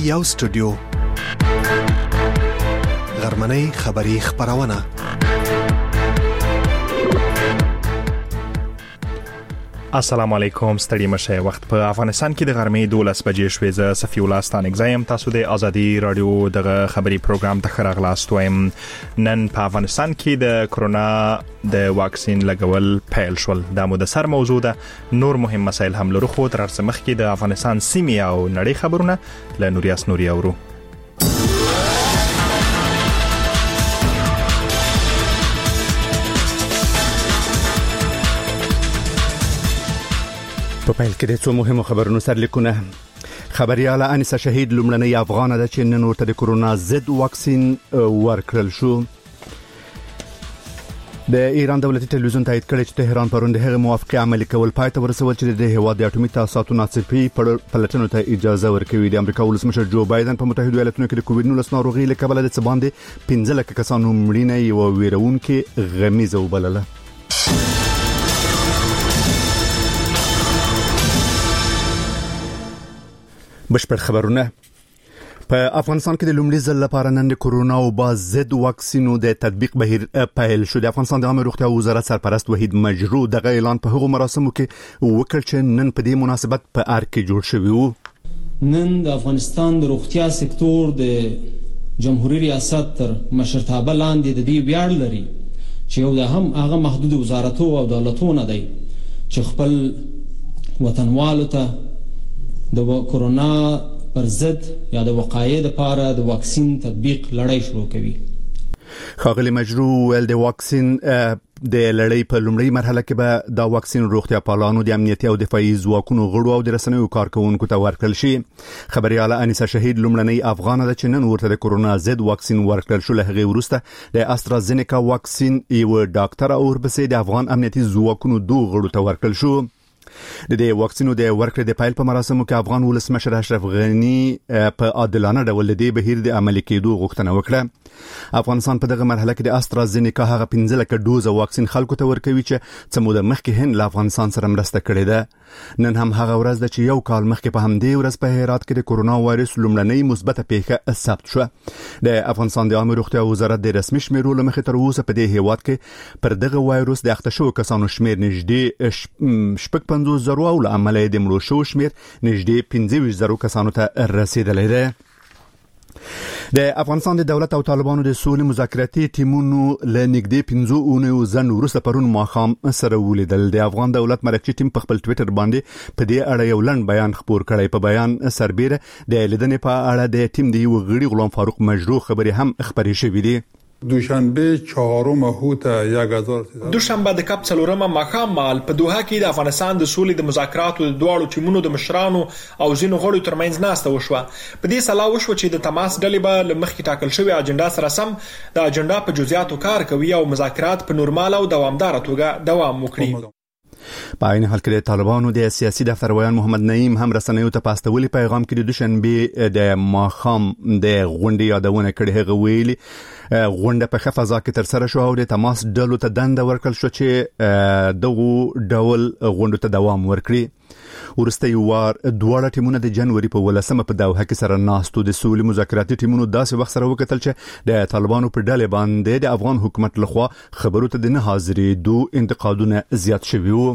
یو سټوډیو غرمنۍ خبری خبرونه. السلام علیکم، ستړي مشه. وخت په افغانستان کې د غرمې 12 بجې شوې. زه صفی الله ستانګزایم. تاسو د ازادي رادیو دغه خبری پروګرام ته خراغلاست وایم. نن په افغانستان کې د کرونا د واکسین لګول پیل شول. دا مو د سر موضوع ده. نور مهم مسایل هم لرو، خو تر څه مخکې د افغانستان سیمې او نړۍ خبرونه له نوریاس نوري اورو. په پیل کې د څو مهمو خبرونو سرلیکونه. خبرياله انیسه شهید لومړنۍ افغانه ده چې نن ورته د کرونا ضد واکسین ورکړل شو. د ایران دولتي ټلویزیون تایید کړی چې تهران پرون د هغه موافقه عملي کول پای ته ورسول چې د هیواد د اټومي تاسیساتو ناڅاپي پلټنو ته اجازه ورکوي. د امریکا ولسمشر جو بایدن په متحده ایالاتونو کې د کووډ-19 ناروغي له کبله د څه باندې 15 لک کسانو مړینه یو ویرونکې غمیزه وبلله. بشپړ خبرونه. په افغانستان کې د لومړي ځل لپاره نن د کرونا او ضد واکسینو د تطبیق بهیر پیل شو. د افغانستان د عامه روغتیا وزارت سرپرست وحید مجروح دغه اعلان په هغو مراسمو کې وکړ چې نن په دې مناسبت په ارګ کې جوړ شوی وو. نن د افغانستان د روغتیا سکتور د جمهوریت ریاست تر مشرتابه لاندې د دې ویاړ لري چې یو د هم هغه محدود وزارتو او دولتونه دی چې خپل وطنوالو ته د کرونا پر ضد یا د وقایې لپاره د واکسین تطبیق لړۍ شروع کوي. ښاغلی مجروح ویل د واکسین د لړۍ په لومړۍ مرحله کې به دا واکسین روغتیا پالانو د امنیتي او دفاعي ځواکونو غړو او د رسنیو کارکونکو ته ورکړل شي. خبرياله انیسه شهید لومړنۍ افغانه ده چې نن ورته د کرونا ضد واکسین ورکړل شو. له هغې وروسته د استرازینیکا واکسین یو ډاکټر او ورپسې د افغان امنیتي ځواکونو دوه غړو ته ورکړل شو. د دې واکسینو د ورکړې د پیل په مراسمو کې افغان ولسمشر اشرف غنی په عادلانه ډول د بهیر د عملي کېدو غوښتنه وکړه. افغانستان په دغه مرحله کې د استرازینیکا هغه 15 لک ډوز واکسین خلکو ته ورکوي چې څه موده مخکې هند له افغانستان سره مرسته کړې ده. نن هم هغه ورځ ده چې یو کال مخکې په همدې ورځ په هرات کې د کرونا وایرس لومړنۍ مثبته پیښه ثبت شوه. د افغانستان د عامه روغتیا وزارت د رسمي شمیرو له مخې تر اوسه په دې هیواد کې پر دغه وایرس د اخته شوو کسانو شمیر نږدې 50,000 او له عمله د مړو شو شمیر نږدې 25,000 کسانو ته رسیدلی دی. د افغانستان د دولت او طالبانو د سولې مذاکراتي ټیمونو له نږدې 15 اونیو ځنډ وروسته پرون ماښام سره ولیدل. د افغان دولت مرکزي ټیم په خپل ټویټر باندې په دې اړه یو لنډ بیان خپور کړی. په بیان سربېره د لیدنې په اړه د ټیم د یو غړي غلام فاروق مجروح خبرې هم خبرې شوې دي. دوشنبه 4 هوت 1000 دوشنبه د کپ څلورمه ماښام مال په دوحه کې د افغانستان د سولې د مذاکراتو د دواړو ټیمونو د مشرانو او ځینو غړو ترمنځ ناسته وشوه. په دې سلا وشو چې د تماس ډلې به له مخکې ټاکل شوی اجنډا سره سم د اجنډا په جزئیاتو کار کوي او مذاکرات په نورمال او دوامدار توګه دوام وکړي. په عین حال کې د طالبانو د سیاسي دفتر ویان محمد نعیم هم رسنیو ته پاستولي پیغام کې د دوشنبه د ماښام د غونډې یادونه کړې. هغه ویلي غونډه په فضا کې تر سره شو او د تماس ډلو ته دنده ورکړل شو چې دغه ډول غونډو ته دوام ورکړي. ورسته یو وار دواړه ټیمونه د جنوري په 18 په دوحه کې سره ناستو. د سولې مذاکراتي ټیمونو داسې وخت سره وکتل چې د طالبانو په ډلې باندې د افغان حکومت لخوا خبرو ته د نه حاضرېدو انتقادونه زیات شوي وو.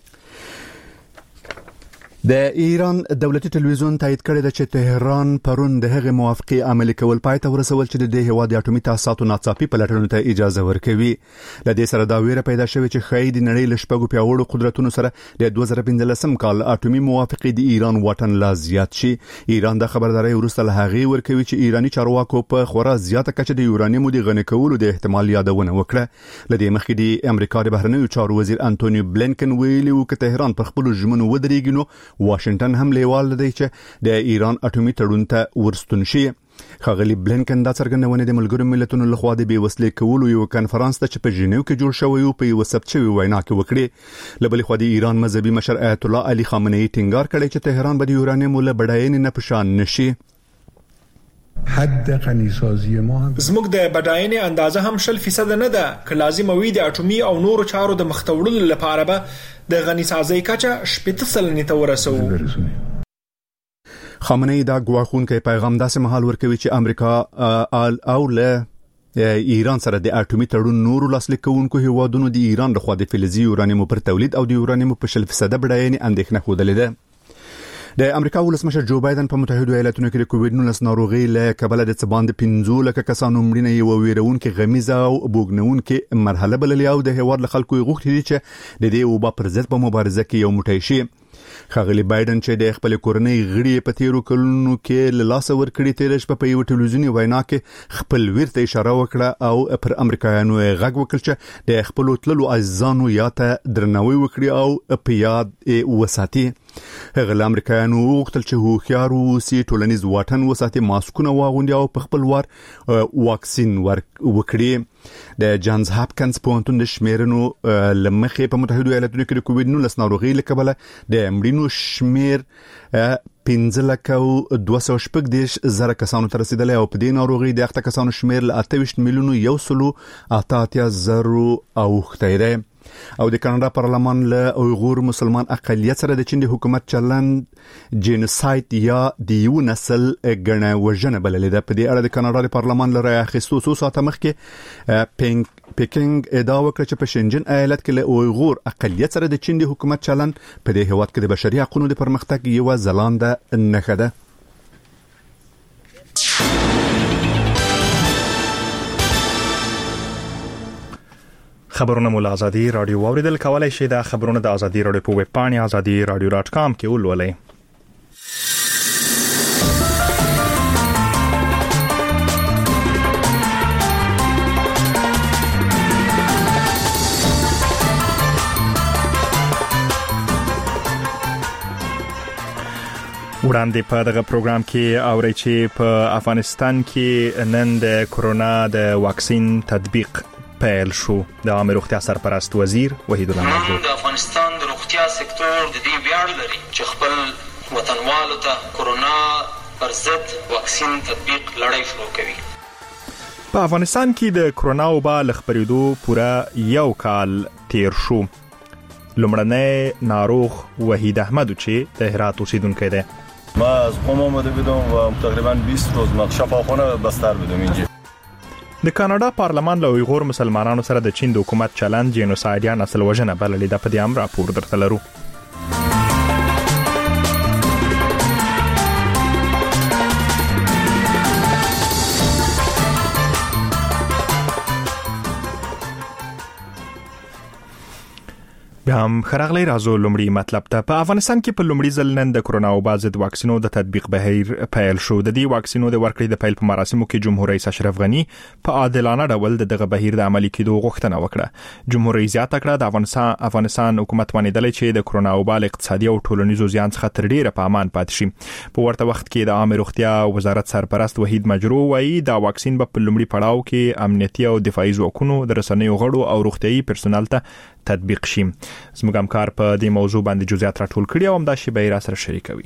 د ایران دولتي ټلویزیون تایید کړی دی چې تهران پرون د هغه موافقه عملي کول پای ته ورسول چې د هیواد د اټومي تاسیساتو ناڅاپي پلټنو ته اجازه ورکوي. د دې سره دا ویره پیدا شوې چې خید نړۍ له شپږو پیاوړو قدرتونو سره د 2015 کال اټومي موافقه د ایران واټن لا زیات شي. ایران د خبرداري وروسته له هغه ورکوي چې ایرانی چارواکو په خورا زیاته کچه د یورانیم د غنی کولو د احتمال یادونه وکړه. لدې مخکې د امریکا د بهرنیو چارو وزیر انټونی بلینکن ویلي و چې تهران پر خپل ژمنو ودرېږي نو واشنگټن هم لیوال دی چې د ایران اټومي تړون ته ورستون شي. ښاغلی بلینکن دا څرګندونه د ملګرو ملتونو لخوا د بیوسلې کولو یو کانفرنس ته چې په ژنیو کې جوړ شوی او په یو ثبت شوی وینا کې وکړي. لبلې خو د ایران مذهبي مشر آیت الله علي خامنه‌ای ټینګار کړی چې تهران به د یورانیم له بډاینې نه پشان نشي. حد غنیسازی ما هم زموږ د بډاینې اندازه هم 0% نه ده که لازم وي د اټومي او نورو چارو د مختوړلو لپاره به د غنیسازۍ کچه 70% ته ورسوو. خامنه ای دا غواخونکې پیغام داسې مهال ورکوي چې امریکا او له ایران سره د اټومي تړون نورو لاسلیک کوونکو هیوادونو د ایران لخوا د فلزي یورانیم پر تولید او د یورانیم په 0% بډاینې اندېښنه خوده ده. د امریکا ولسمشر جو بایدن په متحده ایالاتونو کې د کووډ-19 ناروغي له کبله د څباند 15 لکه کسانو مړینه یو ویرونکې غمیزه او بوګنونکې مرحله بللې او د هیواد له خلکو غوښتي چې د دې وبا پر ضد په مبارزه کې یو موټی شي. خاغلی بایدن چې د خپل کورنۍ غړي په تیرو کلونو کې له لاس ورکړي تیر شپه په یو ټلویزیونی وینا کې خپل ورته اشاره وکړه او پر امریکایانو غږ وکړ چې د خپل تللو عزیزانو یا ته درناوی وکړي او په یاد وساتي. هغه امریکایانو وغوښتل چې هوښیار اوسي، ټولنیز واټن وساتي، ماسکونه واغوندي او په خپل وار واکسین وکړي. د جانز هاپکنز پوهنتون د شمیرنو لمخې په متحده ایالاتونو کې د کووډ-19 ناروغي له کبله د مړینو شمیر 15,210,000 کسانو ته رسیدلی او په دې ناروغي د اخته کسانو شمیر له 28 میلیونو 188,000 اوښتی دی. او د کاناډا پارلمان له اویغور مسلمان اقلیت سره د چین د حکومت چلند جینوساید یا د یو نسل غنه وژنه بللې ده. په دې اړه د کاناډا د پارلمان لپاره اخیستو 2 ساعته مخکې پیکینګ ادعا وکړه چې په شنجن ایالت کې له اویغور اقلیت سره د چین د حکومت چلند په دې هیواد کې د بشري حقوقو د پرمختګ یو ځلانده نښه ده. خبرونه مول ازادي رادیو اوریدل کولای شي. دا خبرونه د ازادي رادیو په ویب پاڼه azadi.radio.com کې ولولئ. وړاندې په دغه پروګرام کې اوري چې په افغانستان کې نن د کرونا د واکسین تطبیق پیل شو. د عامه روغتیا سرپرست وزیر وحید الله نجو د افغانستان د روغتیا سکتور د دې ویاړ لري چې خپل وطنوالو ته کرونا پر ضد واکسین تطبیق لړۍ شروع کوي. په افغانستان کې د کرونا وبا لخبرېدو پوره یو کال تیر شو. لومړنی ناروغ وحید احمد چې د هرات اوسیدونکی دی. ما از قم آمده بودم و تقریبا 20 روز ما شفاخانه بستر بودم اینجا. د کاناډا پارلمان له اویغور مسلمانانو سره د چین د حکومت چلند جینوساید یا نسل وژنه بللې ده. په دې امر راپور درته لرو. هم خراغلی رازو لومړی مطلب ته په افغانستان کې په لومړي ځل نن د کرونا وبا ضد واکسینو د تطبیق بهیر پیل شو. د دې واکسینو د ورکړې د پیل په مراسمو کې جمهور رئیس اشرف غنی په عادلانه ډول دغه بهیر د عملي کېدو غوښتنه وکړه. جمهور رئیس زیاته کړه د افغانستان حکومت باندې چې د کرونا وبا اقتصادي او ټولنیزو زیان څخه تر ډیره په امان پاتې شي. په ورته وخت کې د عامه روغتیا وزارت سرپرست وحید مجرو وایي دا واکسین په لومړي پړاو کې امنیتي او دفاعي ځواکونو د رسنیو غړو او روغتيایي پرسونل ته تطبیق شي. زموږ همکار په دې موضوع باندې جزئیات راټول کړي او همدا شی به را سره شریکوي.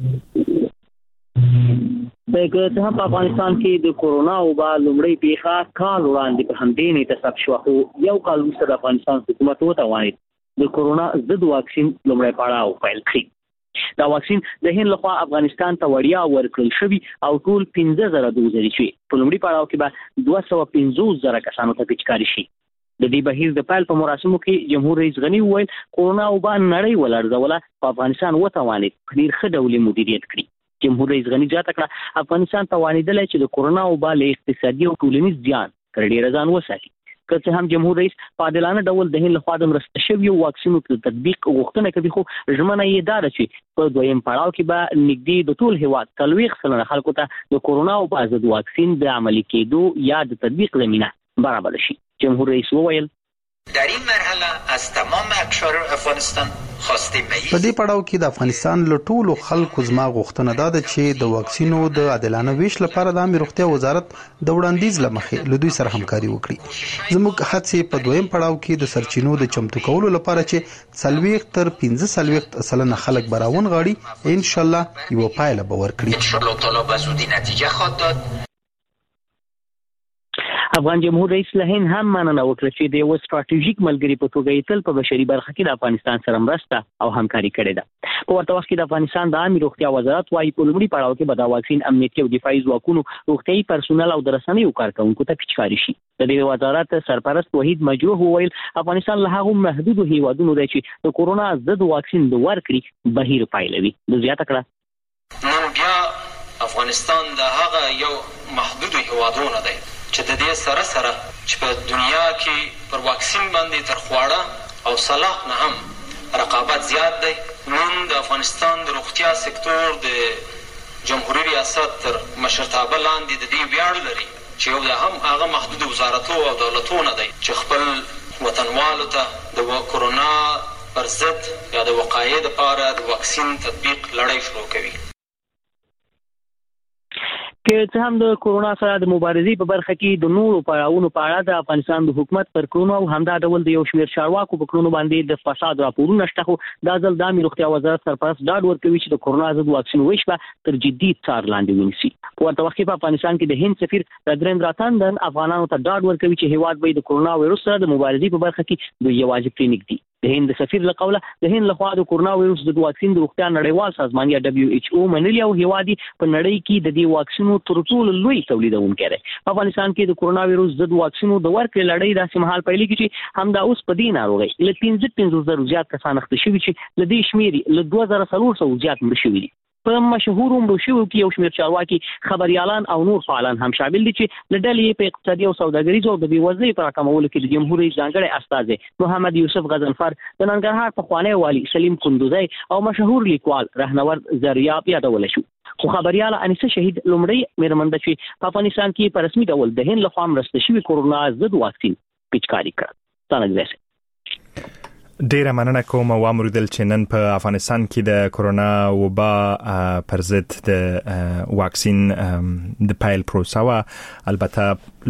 دغه په افغانستان کې د کرونا وبا لومړی پیښه کال وړاندې په همدې نیټه ثبت شو. یو کال وروسته د افغانستان حکومت وتوانید د کرونا ضد واکسین لومړی پړاو پیل کړي. دا واکسین د هند لخوا افغانستان ته وړیا ورکړل شوی او ټول 15,000 دوزې شي. په لومړي پړاو کې به 250,000 کسانو ته پیچکاري شي. د دې بهیر د پیل په مراسمو کې جمهور رئیس غنی وویل کرونا وبا نړۍ ولړزوله، په افغانستان وتوانید په ډیر ښه ډول مدیریت کړي. جمهور رئیس غنی زیاته کړه افغانستان توانیدلی چې د کرونا وبا له اقتصادي او ټولنیز زیان تر ډیره ځان وساتي. که څه هم جمهور رئیس په عادلانه ډول د هند لخوا د مرسته شویو واکسینو د تطبیق غوښتنه کوي، خو ژمنه یې ده چې په دویم پړاو کې به نږدې د ټول هیواد 40% خلکو ته د کرونا وبا ضد واکسین د عملي کېدو یا د تطبیق زمینه برابر شي. جمهور رئیس وویل در این مرحله از تمام اقشار افغانستان خواستیم په دې پړاو کې د افغانستان له ټولو خلکو زما غوښتنه ده چې د واکسینو د عادلانه ویش لپاره د عامه روغتیا وزارت د وړاندیز لمخې له دوی سره همکاري وکړي. زموږ هڅې په دویم پړاو کې د سرچینو د چمتو کولو لپاره چې 40 تر 45% خلک براون غاړي ان شاء الله یو پایله به ورکړي. ان شاء الله تعالی به زودی نتیجه خواهد داد. افغان جمهور رئیس له هند هم مننه وکړه چې د یو ستراتیژیک ملګری په توګه یې تل په بشري برخه کې د افغانستان سره مرسته او همکاري کړې ده. په ورته وخت کې د افغانستان د عامه روغتیا وزارت وايي په لومړي پړاو کې به د واکسین امنیتي او دفاعي ځواکونو روغتیايي پرسونل او د رسنیو کارکونکو ته پیچکاري شي. د دې وزارت سرپرست وحید مجروح وویل افغانستان له هغو محدودو هیوادونو دی چې د کورونا ضد واکسین د ورکړې بهیر پایلوي. د زیاته کړه نن بیا افغانستان د هغه یو محدودو هیوادونو دی چې د دې سره چې په دنیا کې پر واکسین باندې تر خواړه او صلاح نه هم رقابت زیات دی. نن د افغانستان د روغتیا سکتور د جمهوریت ریاست تر مشرتابه لاندې د دې ویاړ لري چې یو د هم هغه محدود وزارتو او دولتونه دی چې خپل وطنوالو ته د کورونا پر ضد یا د وقایې لپاره د واکسین تطبیق لړۍ شروع کوي. که څه هم د کورونا سره د مبارزې په برخه کې د نورو پړاوونو په اړه د افغانستان د حکومت پر کړنو او همدا ډول د یو شمېر چارواکو په کړنو باندې د فساد راپورونه شته، خو دا ځل د عامه روغتیا وزارت سرپرست ډاډ ورکوي چې د کورونا ضد واکسین ویش به تر جدي څار لاندې ونیسي. په ورته وخت کې په افغانستان کې د هند سفیر رادریندرا تاندن افغانانو ته ډاډ ورکوي چې هیواد به د کورونا وایروس سره د مبارزې په برخه کې د یوازې کلینیک دی. د هند سفیر له قوله د هند لخوا د کورونا وایروس د واکسین د روغتیا نړیوال سازمان یا WHO منلي او هیوادي په نړۍ کې د دې واکسینو تر ټولو لوی تولیدونکی دی. په افغانستان کې د کورونا وایروس ضد واکسینو د ورکړې لړۍ داسې مهال پیلېږي چې همدا اوس په دې ناروغۍ له 15,000 زیات کسان اخته شوي چې له دې شمېرې له 2,400 زیات مړه شوي دي. په مشهورو مړو شویو کې یو شمېر چارواکي، خبریالان او نور فعالان هم شامل دي چې له ډلې په اقتصادي او سوداګریزو او د بېوزلۍ په راکمولو کې د جمهور رئیس ځانګړی استازی محمد یوسف غضنفر، د ننګرهار پخوانی والي سلیم کندوزی او مشهور لیکوال رهنورد زریاب یادولی شو. خو خبریاله انیسه شهید لومړی مېرمن ده چې په افغانستان کې په رسمي ډول د هند لخوا مرسته شوي کورونا ضد واکسین پیچکاري کړه. ډیره مننه کوم او امریدل چې نن په افغانستان کې د کورونا وبا پر ضد د واکسین د پایل پروسه وا البته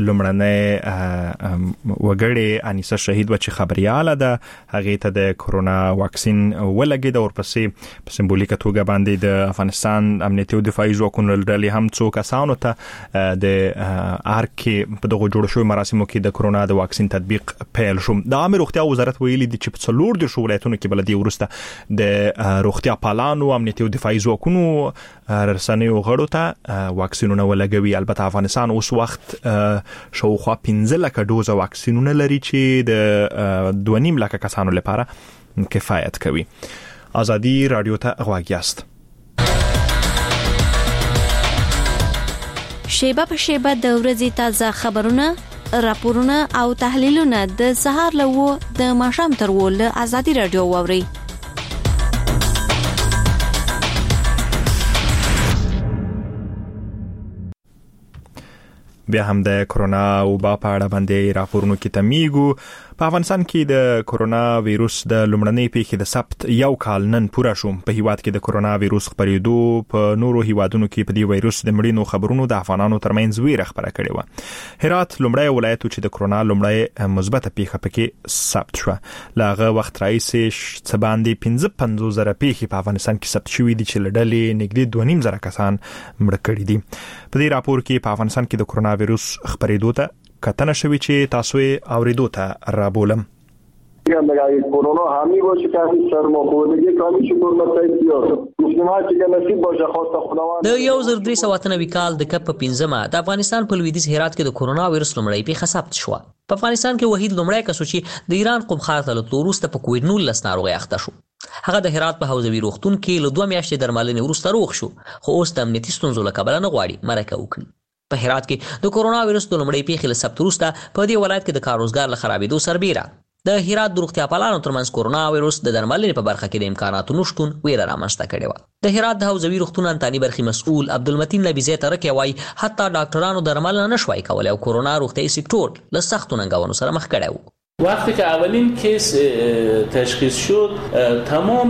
لومړنۍ وګړي انیسه شهید و چې خبرياله ده هغه ته د کورونا واکسین ولګید او ورپسې په سمبولیک توګه باندې د افغانستان امنیتي او دفاعي ځواکونو لړلې هم څو کسانو ته د ارکي په دغه جوړ شوی مراسمو کې د کورونا د واکسین تطبیق پیل شو. د عامه روغتیا وزارت ویلي دي چې لور د ولایتونو کې بلدي ورسته د روغتیا پالانو امنیتي او دفاعي ځواکونو رسنیو غړو ته واکسینونه ولګوي. البته افغانستان اوس وخت شاوخوا 15 لک ډوزه واکسینونه لري چې د 2.5 لک کسانو لپاره کفایت کوي. ازادي رادیو ته غواړی است. شیبه په شیبه د ورځې تازه خبرونه، راپورونه او تحلیلونه د سهار له د ماښام تر ول ازادي رادیو واوري. بیا هم د کورونا وبا په اړه باندې راپورونه کې تمیګو. په افغانستان کې د کورونا وایروس د لومړنۍ پیښې د ثبت یو کال نن پوره شو. په هیواد کې د کورونا وایروس خپرېدو په نورو هیوادونو کې په دې وایروس د مړینو خبرونو د افغانانو ترمنځ ویره خبره کړې و. هرات لومړی ولایت چې د کورونا لومړی مثبته پیښه پکې ثبت شو. لاغه وخت راځي چې باندې 55,000 پیښې په افغانستان کې ثبت شوې دي چې لړلې نږدې 2.5 کسان مړه کړي دي. په دې راپور کې په افغانستان کې د کورونا وایروس خپرېدو ته کتنه شوی چې تاسو یې اوریدو ته رابولم. کرونا حامی باشه که همین سرماخوردگی کامی شکر مسائل زیاد مسلمان چې نصیب باشه خواسته خداوند. د 1393 کال د کپ 15 د افغانستان په لویدیځ هرات کې د کورونا وایروس لومړی پیښه ثبت شوه. په افغانستان کې وحید لومړی کس چې د ایران قم ښار ته له وروسته په کووډ-19 ناروغي اخته شو. هغه د هرات په حوزوي روغتون کې له 2 میاشتې درملنې وروسته روغ شو، خو اوس د امنیتي ستونزو له کبله نه غواړي مرکه وکړي. په هرات کې د کورونا وایروس د لومړی پیښې له ثبت وروسته په دې ولایت کې د کار روزګار له خرابېدو سربېره د هرات د روغتیا پالانو ترمنځ کورونا وایروس د درملنې په برخه کې د امکاناتو نشتون ویره رامنځته کړې وه. د هرات د حوزوي روغتون انتاني برخې مسؤل عبدالمتین نبیزی ترکي وایي حتی ډاکټرانو درملنه نشوای کولای او کورونا روغتیايي سکتور له سختو ننګونو سره مخ کړی و. وقتی که اولین کیس تشخیص شد تمام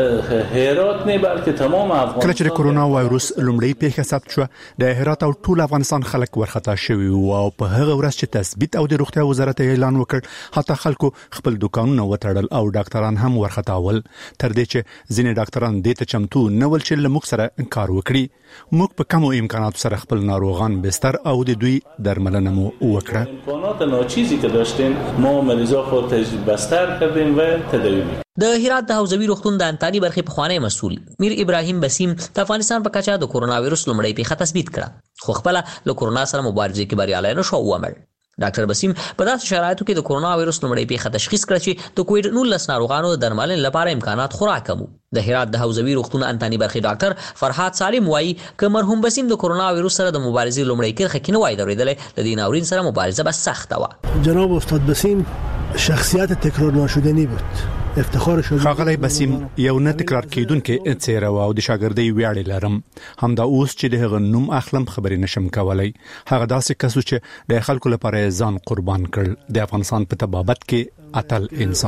هرات نه بلکې تمام افغانستان کله چې کرونا وایروس لومړی پیښه ثبت شو د هرات او ټول افغانستان خلک ورخطا شوي او په هغه ورځ چې تثبیت او د روغتیا وزارت اعلان وکړ حتی خلکو خپل دکانونه وتړل او ډاکټران هم ورخطاول تر دې چې ځینې ډاکټران دې ته چمتو نه ول چې لمک سره انکار وکړي موږ په کمو امکاناتو سره خپل ناروغان بستر او د دوی درملنه مو وکړه امکانات ناچیزی که داشتیم ما مریضا خود بستر کردیم و تداوی می‌کردیم. د هرات د حوزوي روغتون د انتاني برخې پخوانی مسؤل میر ابراهیم بسیم د افغانستان په کچا د کرونا وایروس لومړی پیښه تثبیت کړه خو خپل له کرونا سره مبارزه کې بریالی نه شو ومل ډاکټر بسیم په داسې شرایطو کې د کرونا وایروس لومړی پیښه تشخیص کړ چې د کووډ 19 ناروغانو د درملنې لپاره امکانات خورا کم د هرات د حوزوي روغتون انتاني برخې ډاکټر فرحات سالم وایي ک مرحوم بسیم د کرونا وایروس سره د مبارزې لومړی کرخه کې نه وای درېدل د دې ناورین سره مبارزه بس سخته و جناب استاد بسیم شخصیت تکرار ناشدنی بود افتخار شد خاغلی بسیم یو نه تکرار کیدونکې څیره و او د شاګردۍ ویاړ لرم هم دا اوس چې د هغه نوم اخلم خبرې نشم کولای هغه داسې کس چې د خلکو لپاره ځان قربان کړ د افغانستان په تبابت کې اتل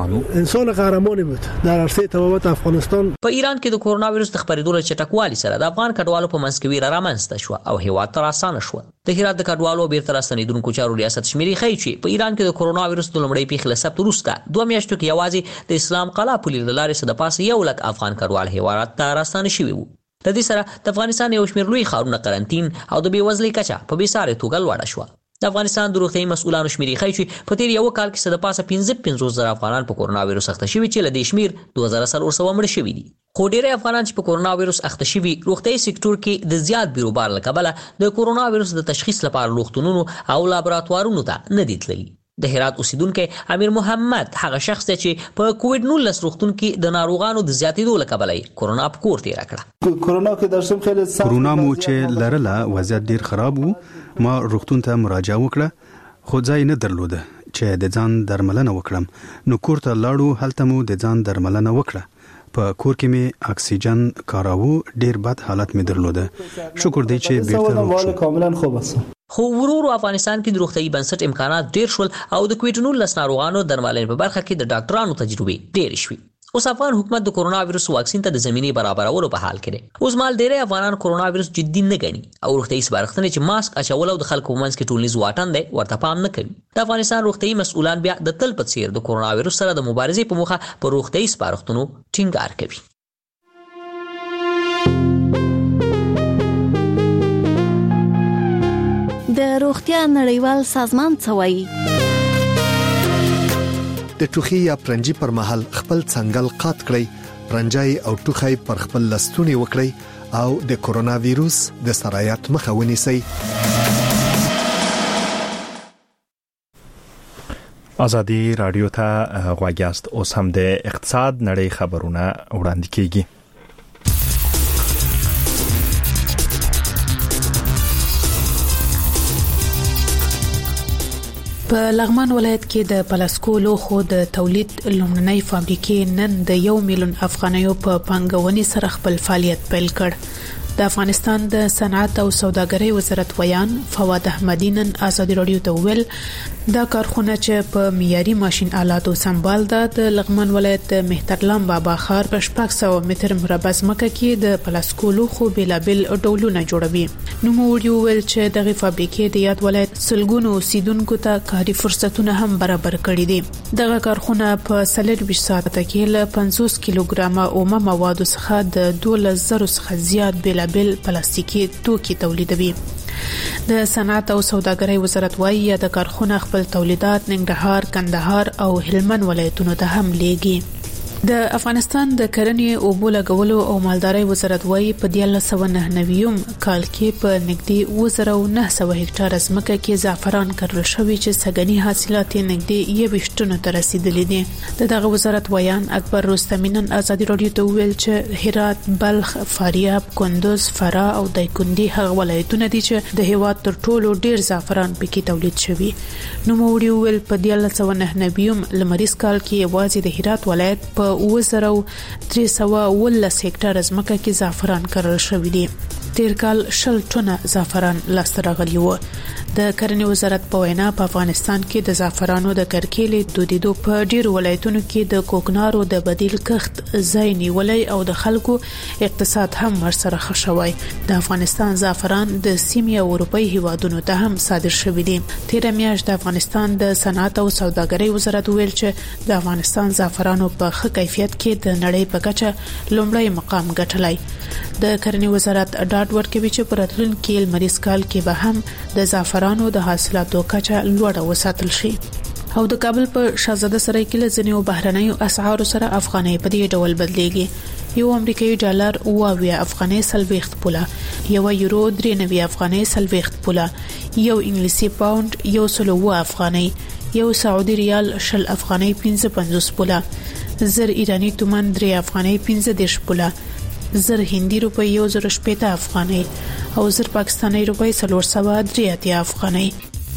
انسان قهرمانی بود در عرصه تبابت افغانستان په ایران کې د کرونا وایروس د خبرېدو چټکوالي سره د افغان کډوالو په منځ کې ویره رامنځته شو او هیواد ته راستانه شو د هرات د کډوالو بیرته راستنېدونکو چارو ریاست شمیري ښیي چې په ایران کې د کرونا وایروس د لومړۍ پیښې له ثبت وروسته 2 میاشتو کې یوازې د اسلام قلعه پولې له لارې څخه د پاسه 1 لک افغان کډوال هیواد ته راستانه شوي وو د دې سره د افغانستان یو شمېر لوی ښارونه قرنطین او د بېوزلۍ کچه په بېسارې توګه لوړه شوه د افغانستان د روغتیايي مسؤلانو شمیرې ښیي چې په تیر یو کال کې څه د پاسه 55,000 افغانان په کرونا وایروس اخته شوي چې له دې شمیر 2400 مړه شوي دي خو ډېری افغانان چې په کرونا وایروس اخته شوي روغتیايي سکتور کې د زیات بیروبار له کبله د کرونا وایروس د تشخیص لپاره روغتونونو او لابراتوارونو ته نه دي تللي د هرات اوسیدونکو امیر محمد هغه شخص چې په کووډ 19 روغتون کې د ناروغانو د زیاتېدو له کبله کرونا په کور تیر کړه کرونا کې درشم خیلی کرونا مو چې لرله وضعیت ډیر خراب وو ما روغتون ته مراجعه وکړه خو ځای نه درلوده چې د ځان درملنه وکړم نو کور ته لاړو هلته مو د ځان درملنه وکړه په کور کې مې اکسیجن کاراوه ډیر بد حالت مې درلوده شکر دی چې بیرته روغ کاملا خوب است خو ورورو افغانستان کې د روغتیايي بنسټ امکانات ډیر شول او د کووډ 19 ناروغانو درملنې په برخه کې د ډاکټرانو تجربه ډیر شوي اوس افغان حکومت د کرونا وایروس واکسین ته د زمینی برابرولو په حال کې دی اوس مال ډیری افغانان کرونا وایروس جدي نه ګڼي او روغتیايي سپارښتنې چې ماسک اچول او د خلکو منځ کې ټولنیز واټن دی ورته پام نه کوي د افغانستان روغتیايي مسؤلان بیا د تل په څیر د کرونا وایروس سره د مبارزې په موخه په روغتیايي سپارښتنو ټینګار کوي د روغتیا نړیوال سازمان څه وایي د ټوخي یا پرنجي پر مهال خپل څنګل قات کړئ پرنجای او ټوخي پر خپل لستونی وکړئ او د کرونا وایروس د سرایت مخه ونیسئ ازادي رادیو ته غواګاست اوس هم د اقتصاد نړۍ خبرونه وړاندې کیږي په لغمان ولایت کې د پلاسکو لوخو د تولید لومړنۍ فابریکې نن د 1 میلیون افغانیو په پانګونې سره خپل فعالیت پیل کړ د افغانستان د صنعت او سوداګرۍ وزارت ویان فواد احمدی نن ازادي رادیو ته ویل دا کارخونه چې په معیاري ماشين آلاتو سمبال ده د لغمان ولایت د مهترلام بابا خار په 600 متر مربع ځمکه کې د پلاسکو لوخو بلابل ډولونه جوړوي نو موږ ویل چې دغه فابریکې د یاد ولایت سلګونو اوسیدونکو ته کاري فرصتونه هم برابر کړي دي دغه کارخونه په 23 ساعته کې له 50 کیلوګرام اومه مواد څخه د 2000 څخه زیات بل پلاستیکي توکي تولیدوي د صنعت او سوداګرۍ وزارت وايي د کارخونه خپل تولیدات ننګرهار کندهار او هلمند ولایتونو ته هم لیږي د افغانستان د کرنې او بولګولو او مالدارۍ وزارت وايي په 1999 کال کې په نږدې 1900 هکټار ځمکه کې زعفران کرل شوی چې سګنی حاصلات نږدې 20 ته رسیدلي دي دغه وزارت ویان اکبر رستمینن ازادي رادیو ته ویل چې هرات بلخ فاریاب کندوز فراه او دایکندي هغه ولایتونه دي چې د هیواد تر ټولو ډیر زعفران پکې تولید شوی نو موږ ویل په 1999 لمریز کال کې یوازې د هرات ولایت په 2312 هکټار ځمکه کې زعفران کرل شوی دی تیر کال 10 ټنه زعفران لاسته راغلی و د کرنې وزارت په وینا په افغانستان کې د زعفرانو د کرکیلې دودیدو په ډیرو ولایتونو کې د کوکنارو د بدیل کښت ځای نیولې او د خلکو اقتصاد هم ورسره ښه شوی. د افغانستان زعفران د سیمې او اروپאי هیوادونو ته هم صادر شوی دي. تیر میاشت د افغانستان د صنعت او سوداګرۍ وزارت ویل چې د افغانستان زعفرانو په ښه کیفیت کې د نړۍ په کچه لومړی مقام ګټلی. د کرنې وزارت ډاډ ورکوي چې په راتلونکي لمریز کال کې به هم د زعفرانو د حاصلاتو کچه لوړه وساتل شي. او د کابل په شاهزاده سرای کې لزنیو بهرنیو اسعارو سره افغانۍ په دې ډول بدلېږي. یو امریکایي ډالر اوه افغانۍ سلويخت پوله، یو یورو 93 افغانۍ سلويخت پوله، یو انګلیسي پاوند 110 افغانۍ، یو سعودي ریال 10 افغانۍ 55 پوله، زر ایرانی تومان 3 افغانۍ 15 پوله، زر هندي روپی 1080 افغانۍ او زر پاکستاني روپی 483 افغانۍ.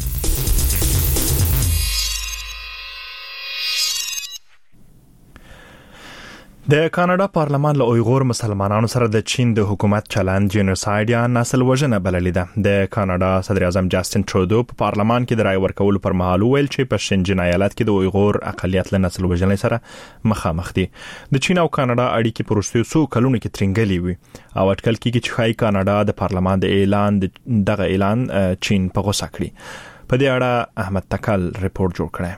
د کاناډا پارلمان له اویغور مسلمانانو سره د چین د حکومت چلند جنوساید یا نسل وژنه بللې ده. د کاناډا صدر اعظم جاستین ترودو په پارلمان کې د رای ورکولو پر مهال ویل چې په شنجن ایالت کې د اویغور اقلیت له نسل وژنې سره مخامخ دي. د چین او کاناډا اړیکې په وروستیو څو کلونو کې ترنګلې وي او اټکل کېږي چې ښایي کاناډا د پارلمان د اعلان چین په غوسه کړي. په دې اړه احمد تکل ریپورت جوړ کړی.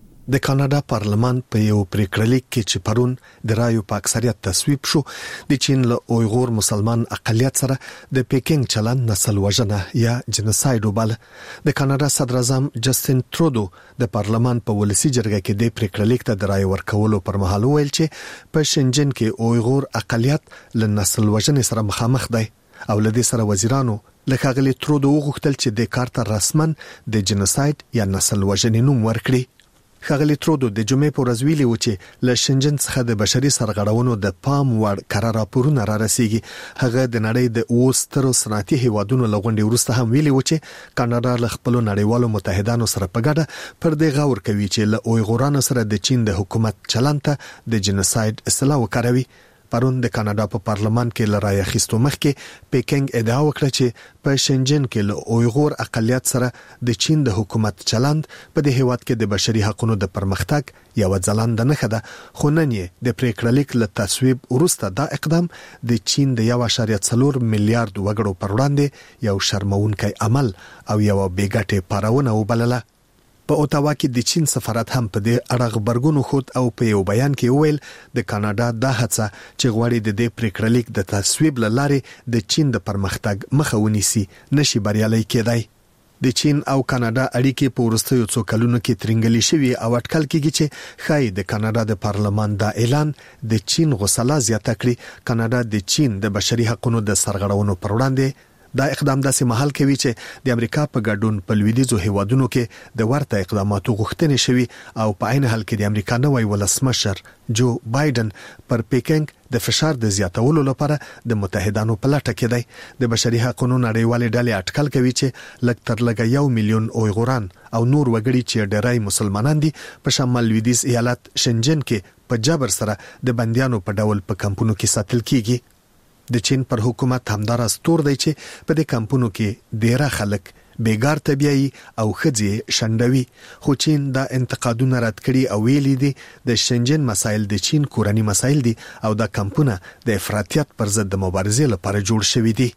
د کاناډا پارلمان په یو پریکړلیک کې چې پرون د رایو په اکثریت تصویب شو د چین له اویغور مسلمان اقلیت سره د پیکینګ چلند نسل وژنه یا جنوساید وباله. د کاناډا صدر اعظم جاستین ترودو د پارلمان په ولسی جرګه کې د پریکړلیک ته د رای ورکولو پر مهال ویل چې په شنجن کې اویغور اقلیت له نسل وژنې سره مخامخ دی او له دې سره وزیرانو لکه غلی ترودو وغوښتل چې د کارت رسمن د جنوساید یا نسل وژنې نوم ورکړي. خغلی ترودو د جمعې په ورځ ویلي و چې له شنجن څخه د بشري سرغړونو د پام وړ کره راپورونه را رسیږي. هغه د نړۍ د اوسترو صنعتي هیوادونو لغونډې وروسته هم ویلي و چې کاناډا له خپل نړیوالو متحدانو سره په ګډه پر دې غور کوي چې له اویغورانو سره د چین د حکومت چلند ته د جنوساید اصطلاح وکاروي. پرون د کاناډا په پارلمان کې لرای اخیستو مخکې پیکینګ ادعا وکړه چې په شنجن کې له اویغور اقلیت سره د چین د حکومت چلند په دې هیواد کې د بشري حقوقو د پرمختګ یو ځلانده نښه ده. خو نن یې د پریکړلیک له تصویب وروسته دا اقدام د چین د 1.4 میلیارډ وګړو پر وړاندې یو شرمونکی عمل او یو بیګټه پارونه وبلله. په اوتاوا کې د چین سفارت هم په دې اړه خبرګون خود او په یو بیان کې ویل د کاناډا د هڅه چې غواړي د دې پریکړلیک د تصویب لاره د چین د پرمختګ مخه ونیسي نشي بریالي کېدای. د چین او کاناډا اړیکې په وروستیو څو کلونو کې ترنګلې شوې او اټکل کېږي چې ښایي د کاناډا د پارلمان د اعلان د چین غوسه زیاته کړي. کاناډا د چین د بشري حقوقو د سرغړونو پر وړاندې دا اقدام داسې محل کوي چې د امریکا په ګډون په لویدیځو هیوادونو کې د ورته اقداماتو غوښتنې شوي او په عین حال کې د امریکا نوی ولسمشر جو بایدن پر پیکینګ د فشار د زیاتولو لپاره د متحدانو په لټه کې دی. د بشري حقوقو نړیوالې ډلې اټکل کوي چې لږ تر لږه 1 میلیون اویغوران او نور وګړي چې ډېری مسلمانان دي په شمال لویدیځ ایالت شنجن کې په جبر سره د بندیانو په ډول په کمپونو کې ساتل کیږي. د چین پر حکومت همدارس تور دی چې په دې کمپونو کې ډیره خلک بیګار طبيعي او خځې شندوي. خو چین دا انتقادونه رد کړي او ویلي دي د شنجن مسایل د چین کورنی مسایل دي او دا کمپونه د افراطیت پر ضد د مبارزې لپاره جوړ شوي دي.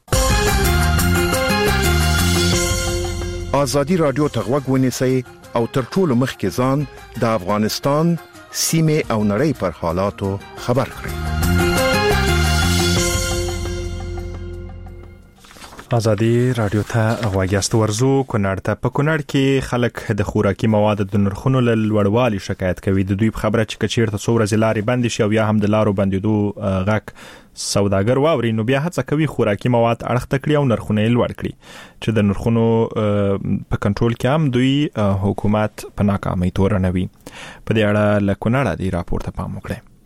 آزادي رادیو ته غوږ ونیسئ او تر ټولو مخکې ځان د افغانستان سیمه او نړۍ پر حالاتو خبر کړئ. آزادي رادیو ته غواګیاست ورزو. کونړ ته په کونړ کې خلک د خوراکي موادو د نرخونو له لوړوالي شکایت کوي. د دوی په خبره چې کچیرته څو ورځې لارې بندې شي او یا هم د لارو بندېدو غږ سوداګر واوري نو بیا هڅه کوي خوراکي مواد اړخته کړي او نرخونه یې لوړ کړي چې د نرخونو په کنټرول کې هم دوی حکومت په ناکامۍ تورنوي. په دې اړه له کونړ دی راپور ته پام وکړئ.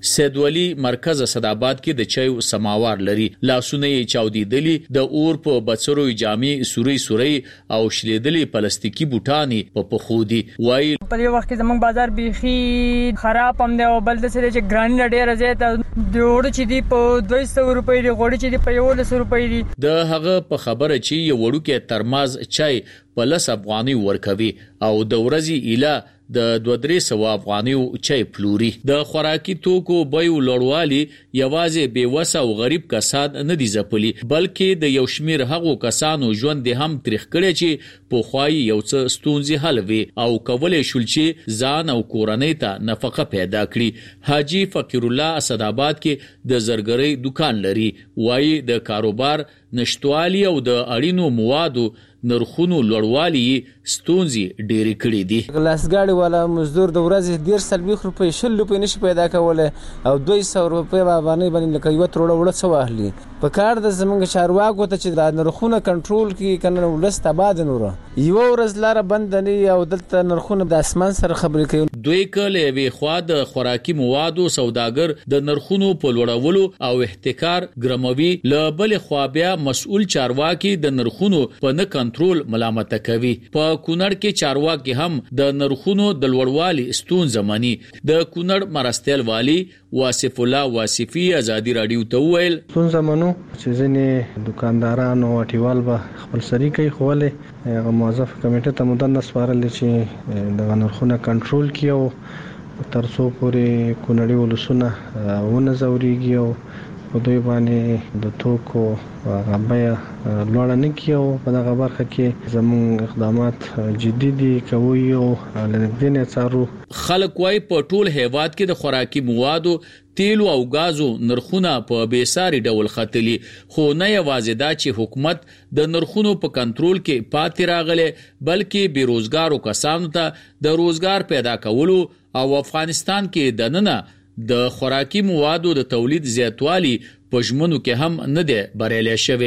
سید ولی مرکز اسدآباد کې د چایو سماوار لري. لاسونه یې چاودیدلي، د اور په بڅرو جامې سوري او شلیدلي پلاستیکي بوټاني په پخو دي. وایي په دې وخت کې زموږ بازار بيخي خراب هم دی او بل د څه چې ګران ډېر زیات د وړو چې دی په 200 روپۍ دی، غوړي چې دی په 100 روپۍ دي. د هغه په خبره چې یو وړوکې ترماز چای په 10 افغاني ورکوي او د ورځې اله د 2-300 افغاني چای پلوري. د خوراکي توکو بیو لوړوالي یوازې بیوسه او غریب کسان نه دي ځپلي، بلکې د یو شمیر هغو کسانو ژوند هم تریخ کړي چې په خوای یو څه ستونزې حل وي او کولای شول چې ځان او کورنۍ ته نفقه پیدا کړي. حاجی فقیر الله اسدآباد کې د زرګرۍ دکان لري. وایي د کاروبار نشټوالي او د اړینو موادو نرخونو لوړوالي ستونزې ډېرې کړې دي. ګلاسګاډي والا مزدور د ورځې 140 روپۍ 100 روپۍ نشي پیدا کولای او 200 روپۍ باندې لکه یو تروړه وړه څه واهلي. په کار د زمونږ چارواکو ته چې د نرخونو کنټرول کړي کنه ولست آباد نور یو ورځ لاره بند نه او دلته نرخونه د اسمان سره خبرې کوي. دوی کله وی خوا د خوراکي موادو سوداګر د نرخونو په لوړولو او احتکار ګرموي، له بل خوا بیا مسؤل چارواکي د نرخونو په نه کنټرول ملامت کوي. په کونړ کې چارواکي هم د نرخونو د لوړوالي ستونزه مني. د کونړ مرستیال والی واصف الله واصفي ازادي رادیو ته ویل ستونزه منو چې ځینې دکانداران او اټیوال به خپل سری کوي، خو له هغه موظف کمیټه ته مدن سپارل چې د نرخونو کنټرول کیو ترڅو پورې کونړی ولسونه ونه زوريږي او په دوی باندې د توکو غبیا لوړ نه کیو. په دغه برخه کې زموږ اقدامات جدي دي کوي او لنګدنه څارو. خلک وايي په ټول هیواد کې د خوراکي موادو، تیلو او غازو نرخونه په بیساري ډول ختلي، خو نه یوازې دا چې حکومت د نرخونو په کنټرول کې پاتې راغلی، بلکې بیروزګارو کسانو ته د روزګار پیدا کولو او افغانستان کې دننه د خوراکي موادو د تولید زیاتوالی په ژمنو کې هم نه دی بریالی شوی.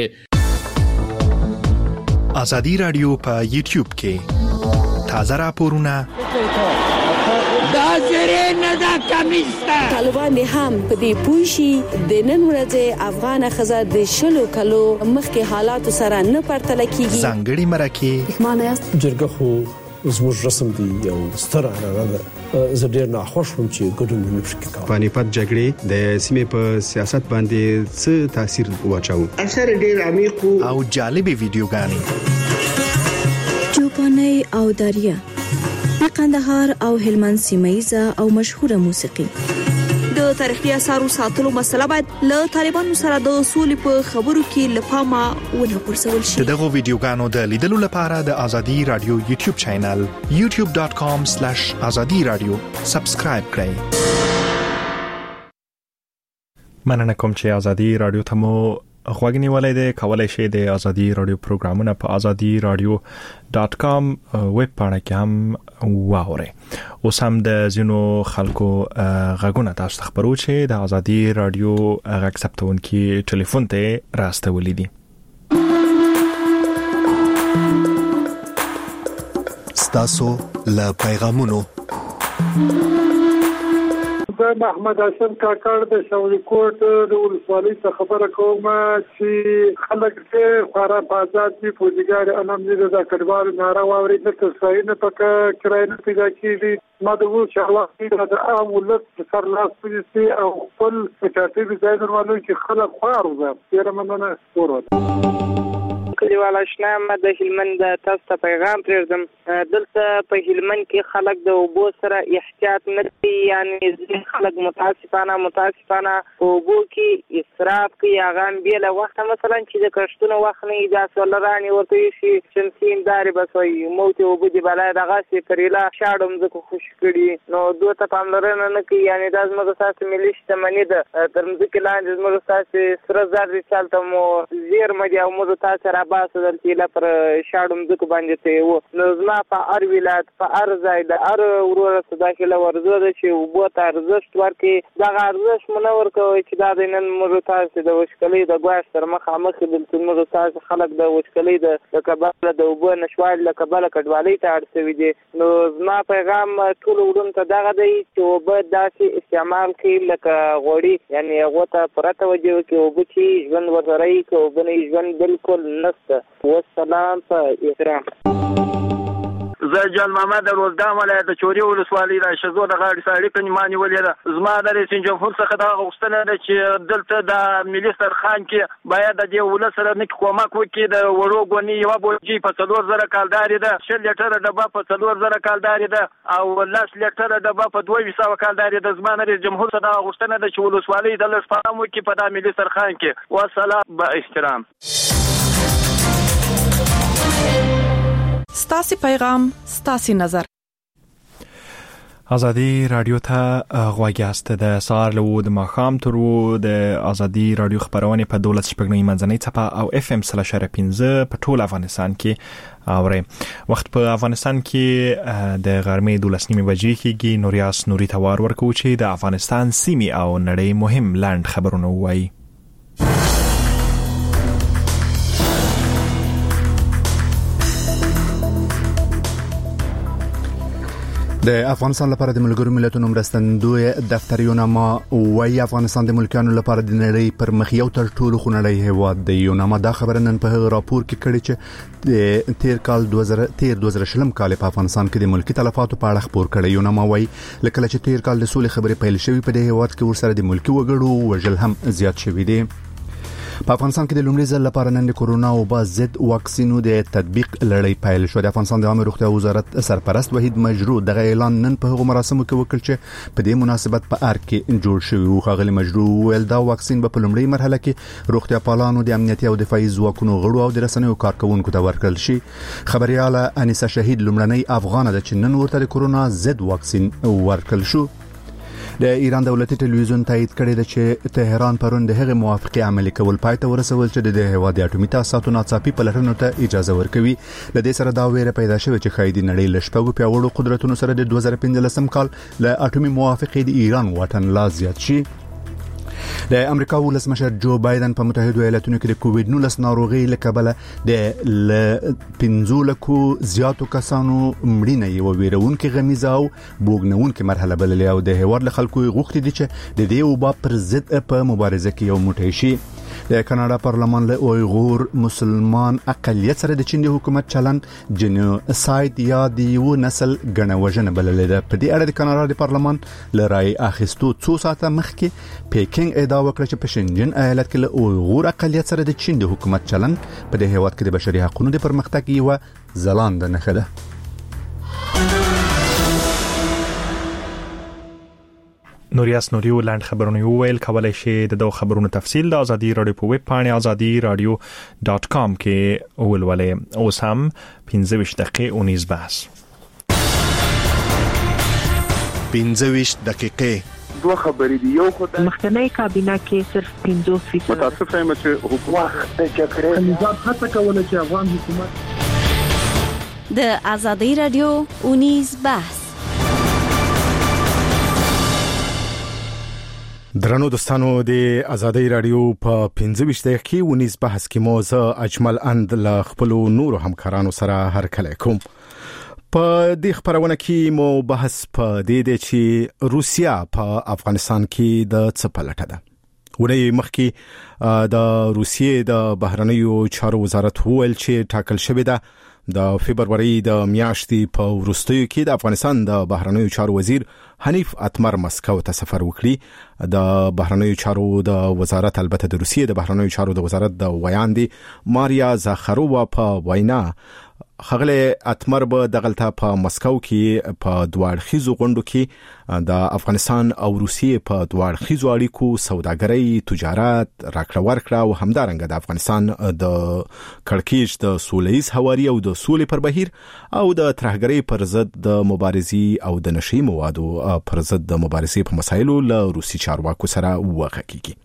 ازادي رادیو په یوټیوب کې تازه راپورونه دا زری نه دا کمیسته طالبان هم په دې پوښي د نن ورځې افغان خزه د شلو کلو مخکې حالات سره نه پرتل کیږي. ځانګړي مرکه معنی است جرګه خو زموږ رسم دی یو ستر عنعنه ده. زه ډیر ناخوښ وم چې ګډون نه پکې کوم. پانیپت جګړې د سیمې په سیاست باندې څه تاثیر واچاو؟ اثر ډیر عمیق او جالب ویډیوګانې چوپاني او دریا د قندهار او هلمند سیمایزه او مشهوره موسیقي. د تاریخي اثارو ساتلو مسله باید له طالبانو سره د اصول په خبرو کې لپاره ونه پرسول شي. دغه ویډیوګانو د لیدلو لپاره د ازادي رادیو یوټیوب چینل youtube.com/azadiradio سبسکرایب کړئ. مننه کوم چې ازادي رادیو ته مو غوږ نیولای دی. کولای شئ د ازادي رادیو پروګرامونه په azadiradio.com ویب پاڼه کې هم واورئ. اوس هم د ځینو خلکو غږونه تاسو ته خبرو چې د ازادي رادیو غږ ثبتونکي ټلیفون ته راستولي دي. ستاسو له پیغامونو محمد حسن کاکړ د شاوري کوټ د ولسوالۍ څخه خبره کوم چې خلک چې خورا په آزاد دي فوجیګار انم دې د کډوال ناره واوري د تصویر نه پک کرای نه پیدا کیږي. ما د وو شغله د عام ولس سر لاس پولیسي او خپل ترتیب ځای درولو چې خلک خوارو ده یره مننه ورته کلیوال آشنا ما د هلمند تاسو ته پیغام پرېږدم. دلته په هلمند کې خلک د اوبو سره احتیاط نه کوي، یعنی خلک متاسفانه په اوبو کې اسراف کوي. هغه هم بیله وخته مثلا چې د کښتونو وخت نه وي دا سولرانې ورته ایښي شمسي هندارې بس وایي موتې اوبه دي بلای دغسې پریله شاړو مځکو خوشي کړي، نو دوی ته پاملرنه نه کوي. یعنې دا زموږ ستاسې ملي شتمني ده، تر مځکې لاندې زموږ ستاسې سره زر دي چې هلته مو زیرمه دي او موږ تاسې راباد باسه درته لا پر شاړم ځکه باندې ته و نو زما په هر ولایت په هر ځای د هر ورور څخه داخله ورزو ده چې وبو ته ارزښت ورکړي دا ارزښت منور کوي چې دا د نن موږ تاسو د وشکلې د ګواښ سره مخامخ دي چې موږ تاسو خلک د وشکلې د کبل د وبو نشوال د کبل کډوالۍ ته اړتوي دي نو زما پیغام ټول ورون ته دغه دی چې وبو داسې استعمال کړي لکه غوړي یعنی هغه ته پرته وجو کې وبو چې ژوند ورسره کوي وبني ژوند بالکل نشته والسلام په احترام زه جان محمد روزګان ولایت د چوري ولسوالۍ د شزو د غاړې سړی په نیمانی ولې زما د رئیس جمهور څخه دا غوښتنه ده چې دلته د ملي سرخان کې باید د دې ولس سره نک کومک وکړي د وړو غونی یو بوجي په 3000 کالداري ده 6 لیټر ډبه په 3000 کالداري ده او 10 لیټر ډبه په 200 کالداري ده زما د رئیس جمهور څخه دا غوښتنه ده چې ولسوالۍ د لسپام وکړي په د ملي سرخان کې والسلام با احترام ستاسي پیغام ستاسي نظر ازادي رادیو ته غواګاست د سار له د مخام ترو د ازادي رادیو خبرونه په دولت شپږنۍ منځنۍ چپه او اف ام /15 په ټول افغانستان کې اوري وخت په افغانستان کې د غرمې 12:30 بجې کېږي نوریاس نوري توار ورکو چې د افغانستان سیمې او نړۍ مهم لاند خبرونه وایي د افغانستان لپاره د ملګرو ملتونو مرستندوی دفتریونما وایي افغانستان د ملکانو لپاره د نړۍ پر مخ یو تر ټولو خونړی هیواد دی یونما دا خبره نن په راپور کې کړي چې د تیر کال 2020 کال په افغانستان کې د ملکی تلفاتو په اړه خبر کړي یونما وایي لکه چې تیر کال د سولې خبرې پیل شوې په دې هیواد کې ورسره د ملکی وګړو وژل هم زیات شوی دی په افغانستان کې د لومړي ځل لپاره نن د کورونا وبا ضد واکسینو د تطبیق لړۍ پیل شو د افغانستان د عامه روغتیا وزارت سرپرست وحید مجروح دغه اعلان نن په هغو مراسمو کې وکړ چې په دې مناسبت په ار کې جوړ شوی او خغلی مجروح ویل دا واکسین په لومړي مرحله کې روغتیا پالانو د امنیتي او دفاعي ځواکونو غړو او د رسنیو کارکونکو ته ورکړل شي خبرياله انیسه شهید لومړنۍ افغان ده چې نن ورته د کورونا ضد واکسین ورکړل شو د ایران دولتي ټلویزیون تایید کړی دی چې تهران پرون د هغه موافقه عملي کول پای ته ورسول چې د هوا د اټومي تاسیساتو ناڅاپي پلټنو ته اجازه ورکوي د دې سره دا ویره پیدا شوه چې خایدي نړۍ لشپږو پیاوړو قدرتونو سره د 2015 کال ل اټومي موافقه د ایران واټن لا زیات شي د امریکا ولسمشر جو بایدن په متحده ایالاتونو کې د کووډ-19 ناروغي لکبله د 15 زیاتو کسانو مړینه یو ویرونکو غمیزه او بوګنونکو مرحله بللې او د هیواد له خلکو غوښتي دي چې د دې وبا پر ضد په مبارزه کې یو موټی شي د کاناډا پارلمان له اویغور مسلمان اقلیت سره د چین د حکومت چلن جنوساید یا د یو نسل غنوژنه بللې ده په دې اړه د کاناډا د پارلمان له رای اخیستو 2 ساعته مخکې پیکینګ ادعا وکړه چې په شنجن ایالت کې له اویغور اقلیت سره د چین د حکومت چلن په دې هیواد کې د بشري حقوقو د پرمختګ یو ځلانده نښه ده نوریاس نوری ولاند خبرونه ویل کولای شي د دوه خبرونو تفصیل د ازادي رادیو په ویب پاڼه azadi-radio.com کې ولولې اوس هم 15 دقیقې اونیز بحث 15 دقیقې دوه خبرې دی یو خدای مخکنی کابینه کې صرف 15% متاسفه یم چې حکومت د جګړې نظام هڅه کوله چې افغان حکومت د ازادي رادیو اونیز بحث درنو دوستانو د ازادي رادیو په 15 دقیقې ونیز بحث کې موضوع اجمل اند ل خپل نور همکارانو سره هر کله کوم په دې خبرونه کې مو بحث په دې دی چې روسیا په افغانستان کې د څپلټه ده ورې مخکې د روسیې د بهرنیو چارو وزارت ویل چې ټاکل شوی ده د فبرवरी د میاشتې په وروستیو کې د افغانستان د بهرنیو چارو وزیر حنیف اتمر مسکو ته سفر وکړي د بهرنیو چارو د وزارت البته د روسیې د بهرنیو چارو د وزارت د ویاندې ماریا زاخرووا په وینا خغله اتمر به دغلطه په مسکو کې په دوړخیزو غونډو کې د افغانستان او روسیې په دوړخیزو اړیکو سوداګرۍ تجارت راکړه ورکړه او همدارنګه د افغانستان د کړکېچ د سولهییز حواري او د سولې پر بهیر او د ترهګرۍ پر ضد د مبارزې او د نشي موادو پر ضد د مبارزې په مسایلو له روسي چارواکو سره وغږیږي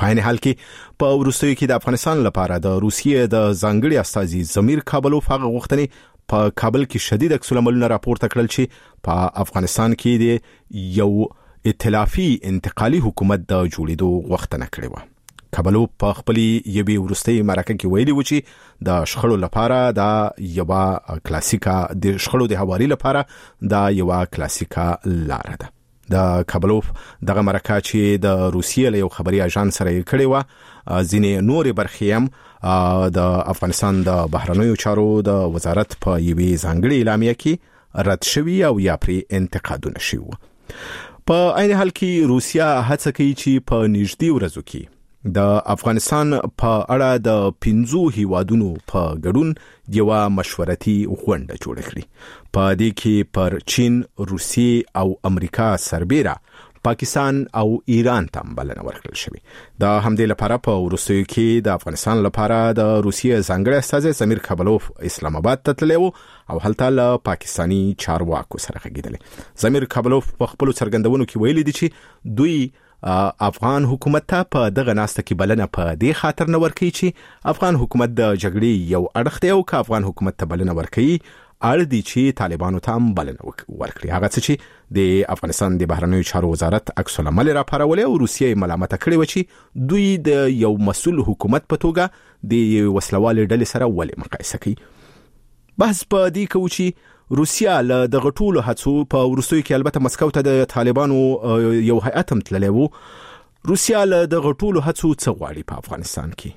په عین حال کې په وروستیو کې د افغانستان لپاره د روسیې د ځانګړي استازي زمیر کابلوف هغه غوښتنې په کابل کې شدید عکس العملونه راپورته کړل چې په افغانستان کې د یو ائتلافي انتقالي حکومت د جوړېدو غوښتنه کړې و. کابلوف په خپل یوې وروستي مرکه کې ویلي و چې د شخړو لپاره د یو کلاسیکا د شخړو د هواري لپاره د یو کلاسیکا لار ده. د کابلوف دغه مرکه چې د روسیې له یو خبري اژانس سره کړي و ځینې نورې برخې هم د افغانستان د بهرنیو چارو د وزارت په یوې ځانګړي اعلامیه کې رد شوی او یا پرې انتقادونه شوی. په عین حال کې روسیا هڅه کوي چې په نږدې ورځو کې د افغانستان په اړه د 15 هیوادونو په ګډون یو مشورتي غونډه جوړه کړي. په دې کې پر چین، روسیې او امریکا سربېره پاکستان او ایران ته بلنه ورکړل شوې. د همدې لپاره په وروستیو کې د افغانستان لپاره د روسیې ځانګړي استازي زمیر کابلوف اسلام آباد ته تللی او هلته له پاکستاني چارواکو سره غږېدلی. زمیر کابلوف په خپل څرګندونو کې ویلي دي چې دوی افغان حکومت ته په دغه ناسته کې بلنه په دې خاطر نه ورکړي چې افغان حکومت د جګړې یو اړخ دی او که افغان حکومت ته بلنه ورکړي اړ دي چې طالبانو ته هم بلنه ورکړي. هغه څه چې د افغانستان د بهرنیو چارو وزارت عکس العمل راپارولې او روسیې ملامت کړي و چې دوی د یو مسؤل حکومت په توګه د وسلوال ډلې سره ولې مقایسه کوي. بحث په دې کوي چې روسیا له د غټولو هڅو په وروستیو کې البته مسکو ته د طالبانو یو هیئت هم تللی و. روسیا له د غټولو هڅو څه غواړي په افغانستان کې؟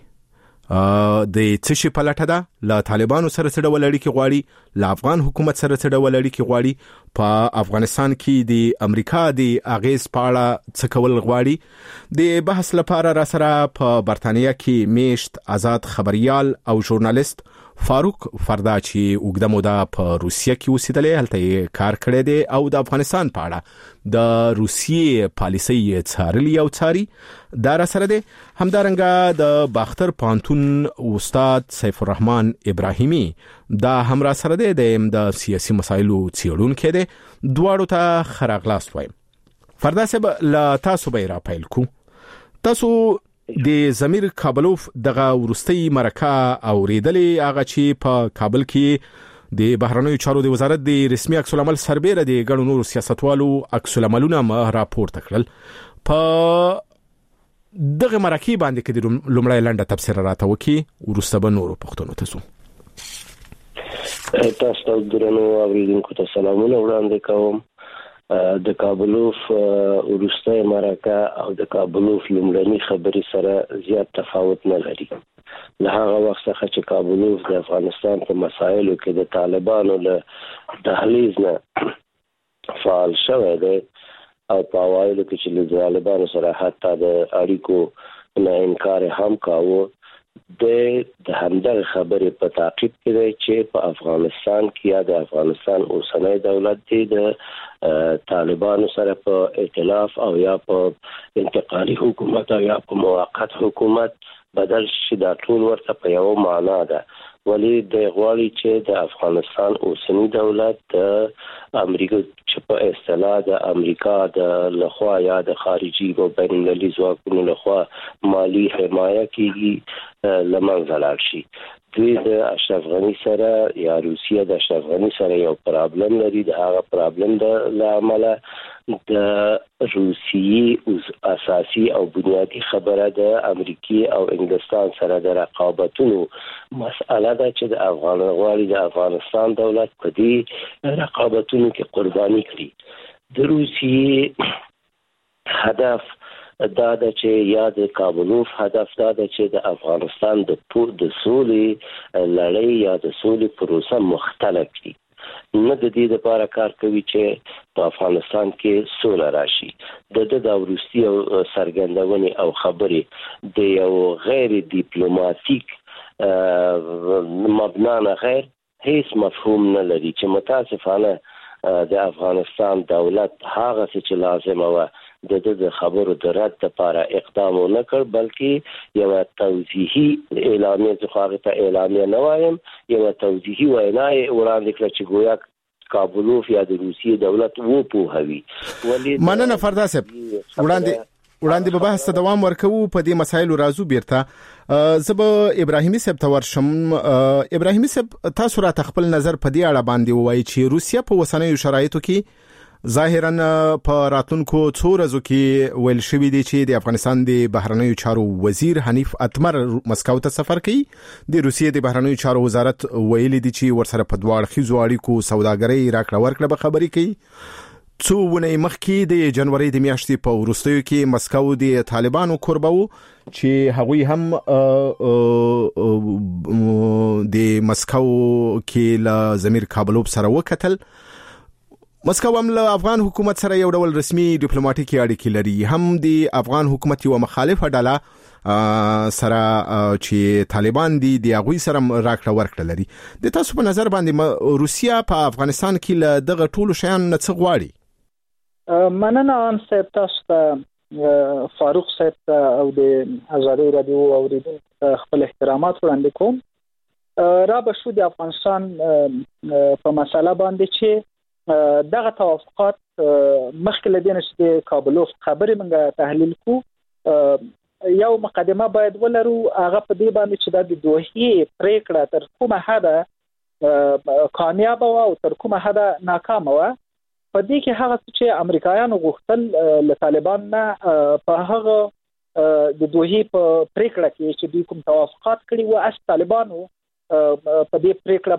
د څه شي په لټه ده؟ له طالبانو سره څه ډول اړیکې غواړي؟ له افغان حکومت سره څه ډول اړیکې غواړي؟ په افغانستان کې د امریکا د اغیز په اړه څه کول غواړي؟ د بحث لپاره را سره په برتانیا کې میشت آزاد خبريال او ژورنالیست فاروق فردا چې وګړه موده په روسیه کې اوسېدلی، هلته یې کار کړی دی او د افغانستان په اړه د روسیې پالیسۍ څارلي او څاري. دا را سره دی همدارنګه د باختر پوهنتون استاد سیف الرحمن ابراهیمي دا هم را سره دی د سیاسي مسایلو څېړونکی دی. دواړو ته ښه راغلاست وایم. فردا صاحب له تاسو به یې را پیل کو. تاسو د زمیر کابلوف دغه ورستۍ مرکه اوریدلې، هغه چې په کابل کې د بهرنیو چارو د وزارت د رسمي عکس العمل سربېره د ګڼو نورو سیاستوالو عکس العملونه راپورته کړل. په دغه مرکه باندې کې د لومړی لنډه تفسیر راته وکړي، وروسته به نورو پوښتنو ته ځو. تاسو ته درنو اوریدونکو ته سلامونه وړاندې کوم. د کابلوف وروستۍ مرکه او د کابلوف لومړنۍ خبرې سره زیات تفاوت نه لري. له هغه وخت څخه چې کابلوف د افغانستان په مسایلو کې د طالبانو له دهلیز نه فعال شوی دی او په اوایلو کې چې له طالبانو سره حتی د اړیکو نه انکار هم کاوه، د همدغه خبرې په تعقیب کې دی چې په افغانستان کې یا د افغانستان اوسنی دولت دی د طالبانو سره په ائتلاف او یا په انتقالي حکومت او یا په موقت حکومت بدل شي. دا ټول ورته په یو معنا ده، ولی د غواړي چې د افغانستان اوسنی دولت د امریکا چې په اصطلاح د امریکا د لخوا یا د خارجي او بین المللي ځواکونو لخوا مالی حمایه کیږي لمنځه لاړ شي. دوی د اشرف غنی سره یا روسیه د اشرف غنی سره یو پرابلم لري. د هغه پرابلم د لامل د روسیې اساسي او بنیادی خبره د امریکای او انګلستان سره د رقابتونو مسأله ده چې د افغانستان دولت په دې رقابتونو کې قرباني کړي. د روسیې هدف دا ده چې یا د کابلوف هدف دا ده چې د افغانستان د سولې لړۍ یا د سولې پروسه مختله کړي. نه د دې لپاره کار کوي چې په افغانستان کې سوله راشي. د وروستي څرګندونې او خبرې د یو غیر ډیپلوماټیک مبنا نه غیر هیڅ مفهوم نه لري چې متاسفانه د افغانستان دولت هغه چې لازم و د خبرو د رد لپاره اقدام نه کړ، بلکې یو توضیحي اعلامیه ځخه اعلامیه نه وایم، یو توضیحي وینا وړاندې کړ چې گویا کابلوف یا د روسیې دولت وو پوهوي. مننه فردا صاحب. وړاندې به بحث ته دوام ورکوو په دې مسایلو راځو بیرته زب ابراهیمي صاحب ته ورشم. ابراهیمي صاحب تاسو را خپل نظر په دې اړه باندې وایي چې روسیا په وسنیو شرایطو کې ظاهرا په راتلونکو څو ورځو کې ویل شوی دی چې د افغانستان د بهرنیو چارو وزیر حنیف اتمر مسکو ته سفر کوي. د روسیې د بهرنیو چارو وزارت ویلي دی چې ورسره په دوه اړخیزو اړیکو سوداګرۍ راکړه ورکړه به خبرې کوي. څو ونې مخکې د جنوري د میاشتې په وروستیو کې مسکو د طالبانو کوربه وو چې هغوی هم د مسکو کې له ضمیر کابلوف سره وکتل. مسکو هم له افغان حکومت سره یو ډول رسمي ډیپلوماټیکي اړیکې لري، هم د افغان حکومت یو مخالفه ډله سره چې طالبان دي د هغوی سره راکړه ورکړه لري. د تاسو په نظر باندې روسیا په افغانستان کې له دغه ټولو شیانو نه څه غواړي؟ مننه ان صاحب، تاسو ته فاروق صاحب ته او د آزادۍ رادیو اوریدونکو خپل احترامات وړاندې کوم. را به شو د افغانستان په مسله باندې چې دغه توافقات مخکې له دې نه چې د کابلوف خبرې موږ تحلیل کو، یو مقدمه باید ولرو، هغه په دې باندې چې د دوحې پریکړه تر کومه حده کامیاب او تر کومه حده ناکام و. په دې کې هغه چې امریکایانو غوښتل له طالبان نه په هغه د دوحې په پریکړه کې چې دوی کوم توافقات کړي و، اس طالبانو په دې پریکړه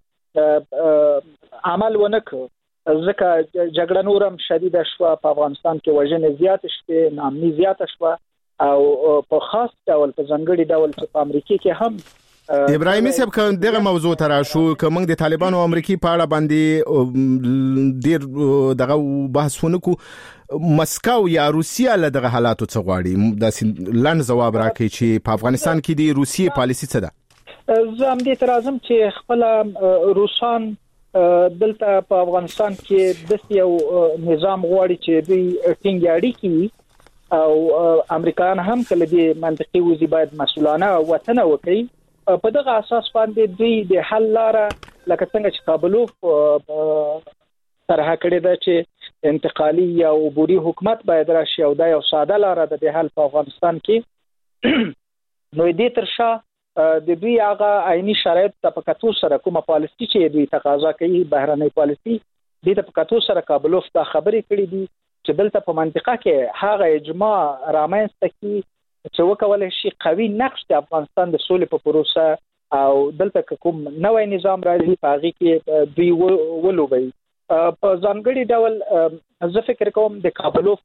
باندې عمل ونکړ، ځکه جګړه نورم شدیده شوه، په افغانستان کې وژنې زیات شوه، ناامني زیات شوه، او په خاص ډول په ځانګړي ډول چې په امریکا کې هم ابراهیمي صاحب که دغه موضوع ته راشو، که موږ د طالبانو او امریکای په اړه باندې ډیر دغه بحث ونکو، مسکو یا روسیا له دغه حالاتو څه غواړي؟ دا لنډ ځواب راکړي چې په افغانستان کې د روسیې پالیسي څه ده؟ زه هم دې ترازم چې خپل روسان دلته په افغانستان کې د یو نظام غواړي چې دوی ټینګ اړیکې او امریکایان هم کله دې منطقي وزي باید مسؤلانه وطن وکړي. په دغه اساس باندې دوی د حل لاره لکه څنګه چې کابلوف طرح کړی ده چې انتقالي یا عبوري حکومت باید راشي او دا یو ساده لاره ده د حل په افغانستان کې. نو دې ترشا د دوی هغه عیني شرایط ته په کتو سره کومه پالیسي چې دوی تقاضا کوي، بهرنۍ پالیسي، دې ته په کتو سره کابلوف دا خبرې کړې دي چې دلته په منطقه کې هغه اجماع رامنځته کړي چې وکولای شي قوي نقش د افغانستان د سولې په پروسه او دلته کوم نوې نظام راځي په هغه کې دوی ولوبي. په ځانګړي ډول زه فکر کوم د کابلوف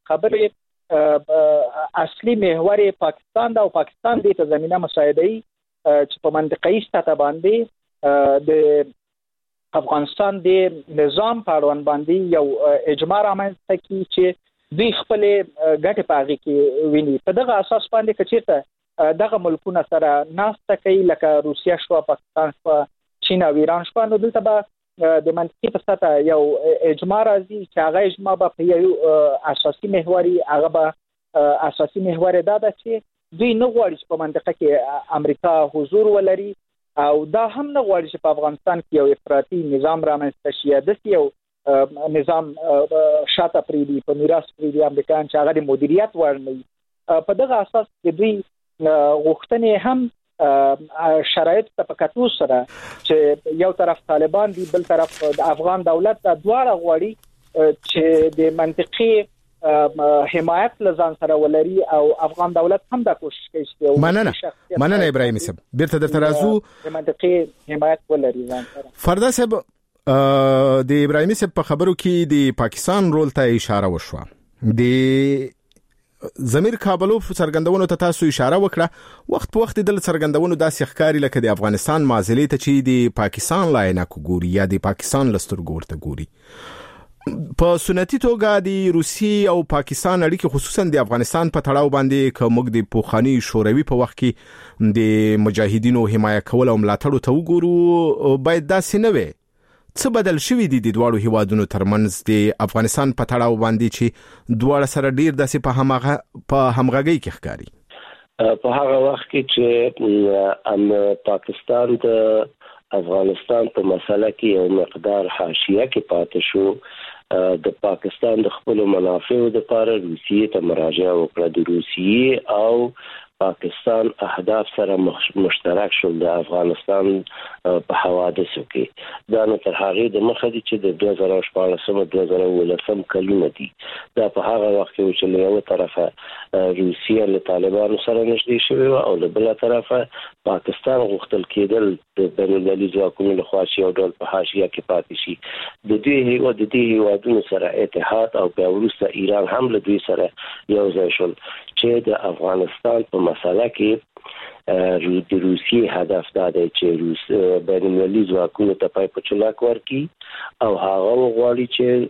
خبرې اصلي محور پاکستان دا او پاکستان دې ته زمينه مساعدهي چې په منطقي سطح باندې د افغانستان د نظام په اړوند باندې یو اجماع رامنځته کړي چې دوی خپل ګټې په هغه کې ویني. په دغه اساس باندې کچېته دغه ملکونه سره ناسته کوي لکه روسیا شو، پاکستان شو، چین او ایران شو، نو دلته به د منطقي په سطح یو اجماع راځي چې هغه اجماع به په یو اساسي محوري، هغه به اساسي محور دا ده چې دوی نه غواړي چې په منطقه کې امریکا حضور ولري او دا هم نه غواړي چې په افغانستان کې یو افراطي نظام رامنځته شي، د یو نظام شاته پریدي په میراث پریدي امریکایان چې هغه د مدیریت وړ نه. په دغه اساس د دوی غوښتنې هم شرایط ته په کتو سره چې یو طرف طالبان دي، بل طرف د افغان دولت د دواړه غواړي چې د منطقي حمایت لزان سره ولري او افغان دولت هم دا کوشش کوي. مننه ابراهیمي صاحب، بیرته درته راځو، د منطقي حمایت ولري ځان سره. فردا صاحب، د ابراهیمي صاحب په خبرو کې د پاکستان رول ته اشاره وشوه، د ضمیر کابلوف څرګندونو ته تاسو اشاره وکړه. وخت په وخت د څرګندونو داسې ښکاری لکه د افغانستان معضلې ته چې د پاکستان لاینه ګوري یا د پاکستان لسترګور ته ګوري. په سنتي توګه د روسي او پاکستان اړیکې خصوصا د افغانستان په تړاو باندې کومګ د پوخانی شوروي په وخت کې د مجاهدینو حمایت کول او ملاتړ ته وګورو، باید داسې نه وي. څه بدل شوی دي د دواړو هیوادونو ترمنځ د افغانستان په تړاو باندې چې دواړه سره ډیر داسې په همغږۍ کې ښکاري؟ په هغه وخت کې چې پاکستان د افغانستان په مسله کې یو مقدار حاشیه کې پاتې شو، د پاکستان د خپل منافعو لپاره روسیې ته مراجعه وکړه. د روسیې او پاکستان اهداف سره مشترک شول د افغانستان په حوادثو کې. دا نو تر هغه د مخه دي چې د 2014-2019 کلونه دي. دا په هغه وخت کې چې له یو طرفه روسیه له طالبانو سره نږدې شوی او له بل طرفه پاکستان غوښتل کېدل د بین المللي ځواکونو لخوا چې یو ډول په حاشیه کې پاتې شي. د دې هیوادونو سره اتحاد او بیا وروسته ایران هم له دوی سره یو ځای شول چې د افغانستان په مسله کې د روسیې هدف دا دی چې بین المللي ځواکونو ته پای په چلاک ورکړي او هغه وغواړي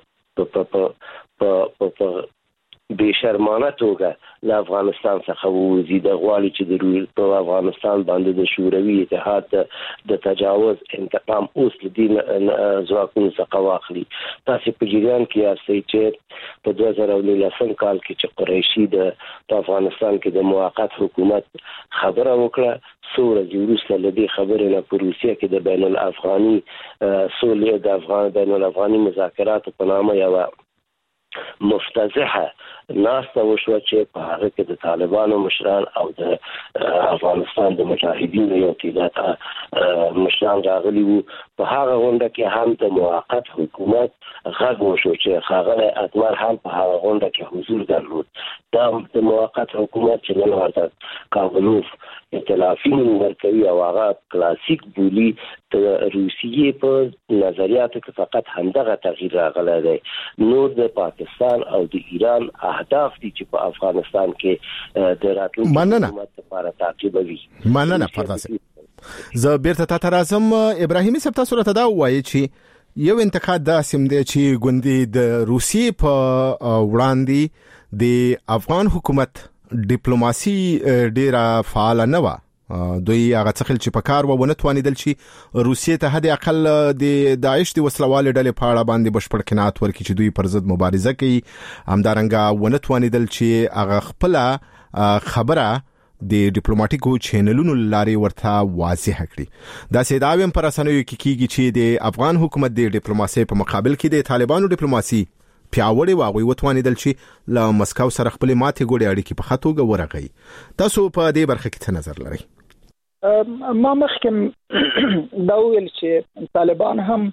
چې په بشرمانه توګه له افغانستان څخه ووځي. د غواړي چې د افغانستان باندې د شوروي اتحاد د تجاوز انتقام اوس د دین ځواکونو څخه واخلي. تاسو په جریان کې یاستئ چې په 2019 کال کې چې قریشي د افغانستان کې د موقت حکومت خبره وکړه، څو ورځې وروسته له دې خبرې نه په روسیه کې د بین الافغاني سولې د بین الافغاني مذاکراتو په نامه یوه مفتزحه ناسته وشوه چې په هغه کې د طالبانو مشران او د افغانستان د مجاهدینو یو تعداد مشران راغلي وو. په هغه غونډه کې هم د موقت حکومت غږ وشو چې ښاغلی اتمر هم په هغه غونډه کې حضور درلود. دا د موقت حکومت چې نن ورته کابلوف اطلافي ورکوي او هغه کلاسیک بولی د روسیې په نظریاتو کې فقط همدغه تغییر راغلی دی. نور د پاکستان او د ایران اهداف دي چې په افغانستان کې د راتلونکي حکومت لپاره تعقیبوي. مننه فردوسي. زه بیرته تا راځم. ابراهیمي صاحب تاسو راته دا وایي چې یو انتقاد دا سم دی چې ګوندې د روسیې په وړاندې د افغان حکومت ډیپلوماسي ډیره فعال نه و. دوی هغه څخل چې په کار ونه توانیدل چې روسیې ته حد اقل د داعش د وسلوال ډلې په اړه باندې بشپړ قناعت ورکړي چې دوی پر ضد مبارزه کوي. همدارنګه ونه توانیدل چې هغه خپل خبره د ډیپلوماټیکو چینلونو لارې ورته واضح کړي. دا سیداویم پر اسانوي کیږي چې د افغان حکومت د ډیپلوماسي په مقابل کې د طالبانو ډیپلوماسي پیاوړی واغوي وتوانیدل چې له مسکو سره خپل ماتې ګوډې اړیکې په خطوګه ورغی. تاسو په دې برخه کې څه نظر لرئ؟ ما مخکې دا ویل چې طالبان هم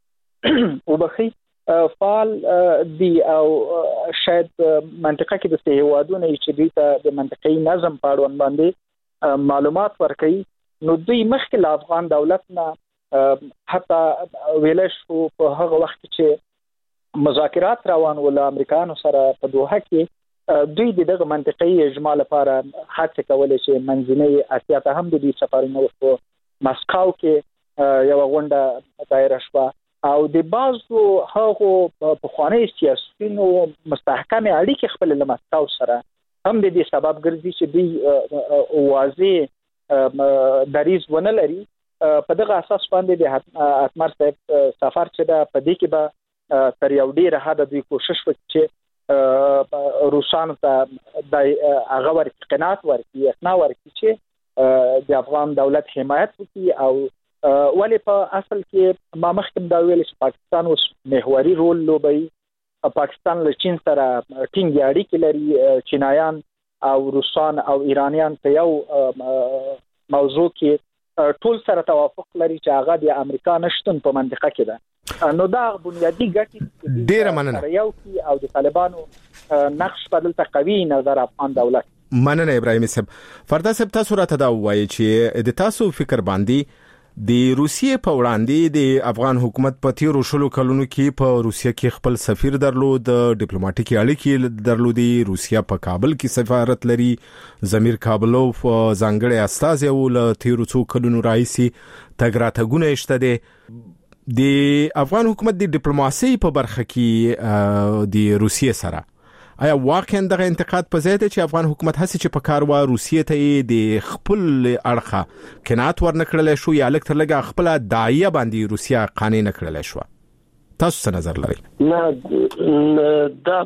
وبخي فعال دي او شاید منطقه کې د هیوادونو چې دوی ته د منطقي نظم په اړه باندې معلومات ورکړي. نو دوی مخکې له افغان دولت نه حتی ویل شو په هغه وخت چې مذاکرات روان ول امریکایانو سره په دوحه کې، دوی دغه منطقي اجماع لپاره هڅه کولې چې منځنۍ اسیا ته هم د دې سفرونه وکړو. مسکو کې یو غونډه دایره شوه او د بعضو هغو پخواني سیاسيونو مستحکم اړیکې خپل له مسکو سره هم د دې سبب ګرځي چې دوی واضح دریځ ونه لري. په دغه اساس باندې د اتمر صاحب سفر چې دا په دې کې به تر یو ډیره حد دوی کوشش وکړي چې روسانو ته د هغه ورکړي قناعت ورکړي اقناع ورکړي چې د افغان دولت حمایت وکړي. او ولی په اصل کې ما مخکې دا ویل چې پاکستان اوس محوري رول لوبوي. پاکستان له چین سره ټینګ اړیکې لري. چینایان او روسان او ایرانیان په یو موضوع کې ټول سره توافق لري چې هغه د امریکا نشتون په منطقه کې ده. نو دا بنیادی ګټې ډیره مننه یو کی او د طالبانو نقش په دلته قوي نظر افغان دولت. مننه ابراهیمي صاحب. فردا صاحب تاسو راته دا وایي چې د تاسو فکر باندې د روسیې په وړاندې د افغان حکومت په تیرو شلو کلونو کې په روسیه کې خپل سفیر درلود، ډیپلوماټیکي اړیکې درلودي، روسیه په کابل کې سفارت لري، زمیر کابلوف ځانګړی استازی و له تیرو څو کلونو راهیسې تګ راتګونه شته دي. د افغان حکومت د ډیپلوماسي په برخه کې د روسیې سره آیا واقعا دغه انتقاد په ځای دی چې افغان حکومت هڅه چې په کار و روسیې ته د خپل اړخه قناعت ورنکړل شو یا لکه لږه خپل داعیه باندې روسیه قانع نکړل شو؟ تاسو څه نظر لرئ؟ نه دا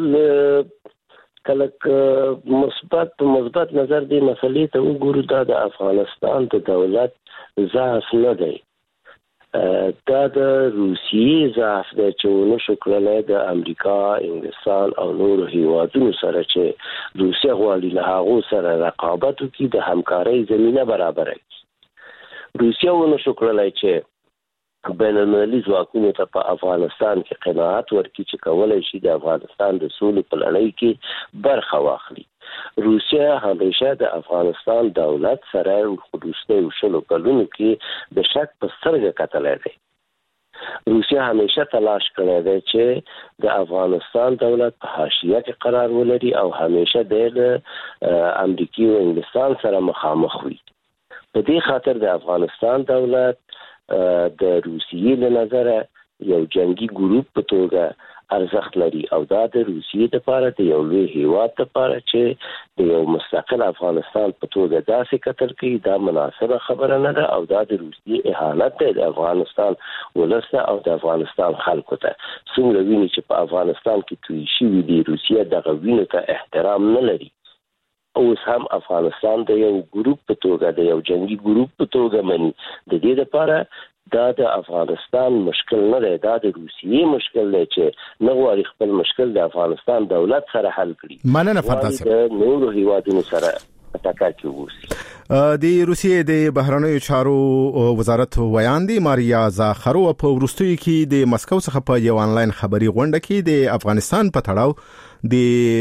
کله مثبت نظر دی مسلې ته وګورو. دا د افغانستان د دولت ضعف نه دی. دا د روسیې ضعف دی چې ونه شو کولای د امریکا، انګلستان او نورو هیوادونو سره چې روسیه غواړي له هغو سره رقابت وکړي د همکارۍ زمینه برابره کړي. روسیه ونه شو کولای چې بین المللي ځواکونو ته په افغانستان کې قناعت ورکړي چې کولای شي د افغانستان د سولې په لړۍ کې برخه واخلي. روسیه همیشه د افغانستان دولت سره وروستیو 20 کلونو کې د شک په سترګه کتلی دی. روسیه همیشه تلاش کړی دی چې د افغانستان دولت په حاشیه کې قرار ولري او همیشه د امریکا او انګلستان سره مخامخ وي. په دې خاطر د افغانستان دولت د روسیې له نظره یو جنگي ګروپ په توګه ارزښت لري او دا د روسیې لپاره د یو لوی هیواد لپاره چې د یو مستقل افغانستان په توګه داسې کتل کوي دا مناسبه خبره نه ده او دا د روسیې اهانت دی د افغانستان ولس او د افغانستان خلکو ته. څومره ویني چې په افغانستان کې توی شوي دي روسیه دغه وینو ته احترام نه لري. اوس هم افغانستان د یو ګروپ په توګه د یو جنگي ګروپ په توګه مني. د دې لپاره دا د افغانستان مشکل نه دی، دا د روسیې مشکل دی چې نه غواړي خپل مشکل د افغانستان دولت سره حل کړي. مننه فرداس د نورو هیوادونو سره اتکا کوي. د روسیې د بهرنیو چارو وزارت ویاندې ماریا زاخرووا په ورستیو کې د مسکو څخه په یو انلاین خبري غونډه کې د افغانستان په تړاو د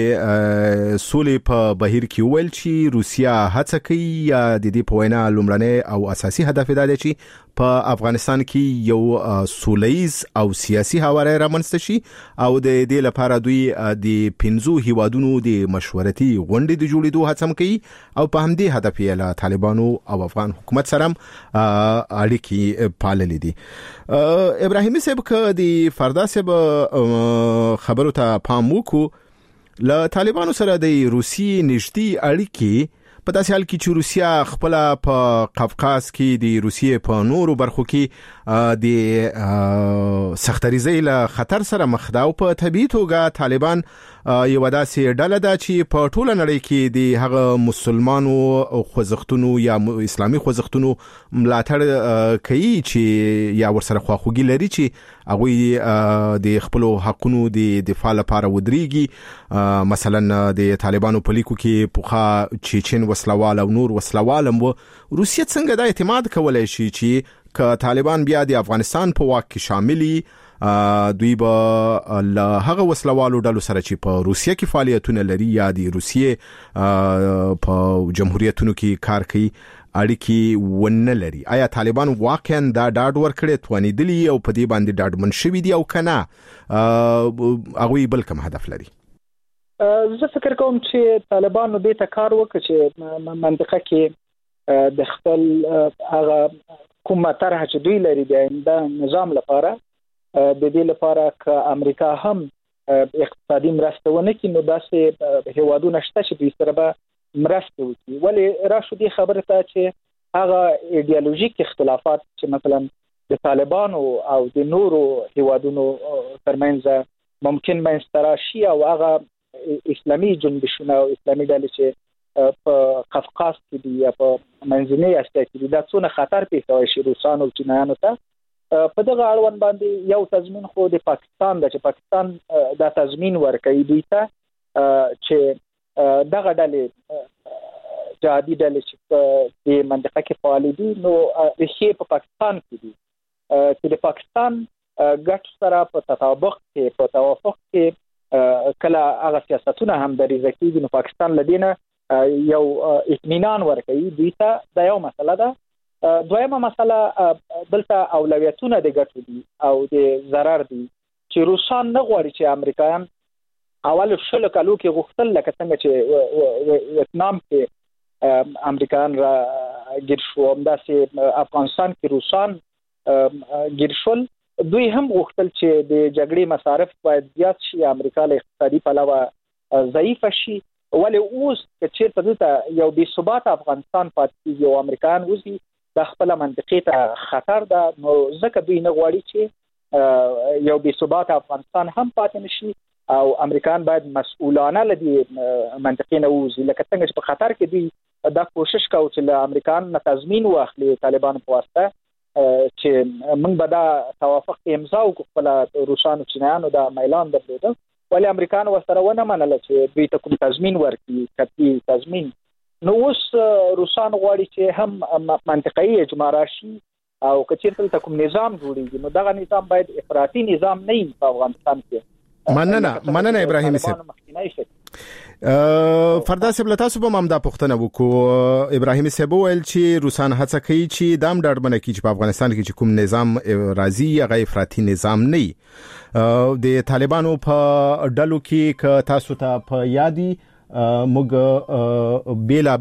سولې په بهیر کې ویل چې روسیا هڅه کوي یا د دې په وینا لومړنی او اساسي هدف دا دی چې په افغانستان کې یو سولهییز او سیاسي حواله رامنځته شي او د دې لپاره دوی د 15 هیوادونو د مشورتي غونډې د جوړېدو هڅه کوي او په همدې هدف یې له طالبانو او افغان حکومت سره اړیکې پاللې دي. ابراهیمي صاحب ک د فردا صاحب خبرو ته پام وکړو له طالبانو سره د روسیې نږدې اړیکې په داسې حال کې چې روسیا خپل په قفقاز کې د روسیې په نورو برخو کې د سختریزۍ له خطر سره مخ ده او په طبیعي توګه طالبان یو داسې ډله ده چې په ټوله نړۍ کې د هغه مسلمانو خوځښتونو یا اسلامي خوځښتونو ملاتړ کوي چې یا ورسره خواخوږي لري چې هغه د خپل حقونو د دفاع لپاره ودرېږي. مثلا د طالبانو په لیکو کې پوخا چیچن وسلوال او نور وسلوال هم روسیه څنګه د اعتماد کولای شي چې ک طالبان بیا د افغانستان په واک کې شاملي دوی به له هغه وسلوالو ډلو سره چې په روسیه کې فعالیتونه لري یا د روسیې په جمهوریتونو کې کار کوي اړیکې ونه لري. آیا طالبان واقعا دا ډاډ ورکړي توانیدلی او په دې باندې ډاډمن شوي دي او کنه هغه بل کوم هدف لري؟ زه فکر کوم چې طالبانو دې ته کار وکړي چې منطقه کې د خپل هغه کومه طرح چې دوی لري د نظام لپاره د دې لپاره ک امریکا هم اقتصادي مرسته ونه کړي نو داسې هیوادونه شته چې دوی سره به مرسته وکړي. ولې راشو دې خبره ته چې هغه ایډیالوژیک اختلافات چې مثلا د طالبانو او د نورو هیوادونو ترمنځ ممکن منځته راشي او هغه اسلامي جنبشونه او اسلامي ډلې چې په قفقاز کې دي یا په منځنۍ اسیا کې دي دا څونه خطر پیښوي شي روسانو او چینایانو ته. په دغه اړوند باندې یو تضمین خو د پاکستان د چې پاکستان دا تضمین ورکوي دوی ته چې دغه ډلې جهادي ډلې چې د منطقه کې فعال دي نو ریښې په پاکستان کې دي چې د پاکستان ګټ سره په تطابق کې په توافق کې کله هغه سیاستونه هم دریځ کېږي نو پاکستان لدینه یو اطمینان ورکوي دوی ته دا یو مسله ده. دویمه مسله دلته اولویتونه د ګټو دي او د ضرر دي چې روسان نه غواړي چې امریکایان اول 20 کالو کې غوښتل لکه څنګه چې ویتنام کې امریکایان را ګیر شو همداسې افغانستان کې روسان ګیر شول دوی هم غوښتل چې د جګړې مصارف باید زیات شي امریکا له اقتصادي پلوه ضعیف شي ولې اوس چې دلته یو بې ثبات افغانستان پاتې یو امریکایان وزي د خپل منطقې ته خطر ده نو ځکه دوی نه غواړي چې یو بې ثبات افغانستان هم پاتې نشي او امریکایان باید مسؤلانه لدی منطقې نه وزي لکه څنګه چې په خطر کې دوی دا کوشش کوي چې له امریکایان نه تضمین واخلي طالبان په واسطه چې موږ به دا توافق امضا وکړو روسانو چینایانو دا میلان درلوده ولی امریکایانو ورسره ونه منله چې دوی ته کوم تضمین ورکړي قطعي تضمین. نو اوس روسان غواړي چې هم منطقي اجماع راشي او که چیرته ته کوم نظام جوړیږي نو دغه نظام باید افراطي نظام نه وي په افغانستان کې. مننه ابراهیم صاحب. فردا صاحب له تاسو به مامدا پښتنه وکړو. ابراهیم صاحب ویل چې روسان هڅه کوي چې دام ډاډمنه کړي چې په افغانستان کې چې کوم نظام راځي هغه افراطي نظام نه وي. د طالبانو په ډلو کې ک تاسو ته په یادي موږ بیل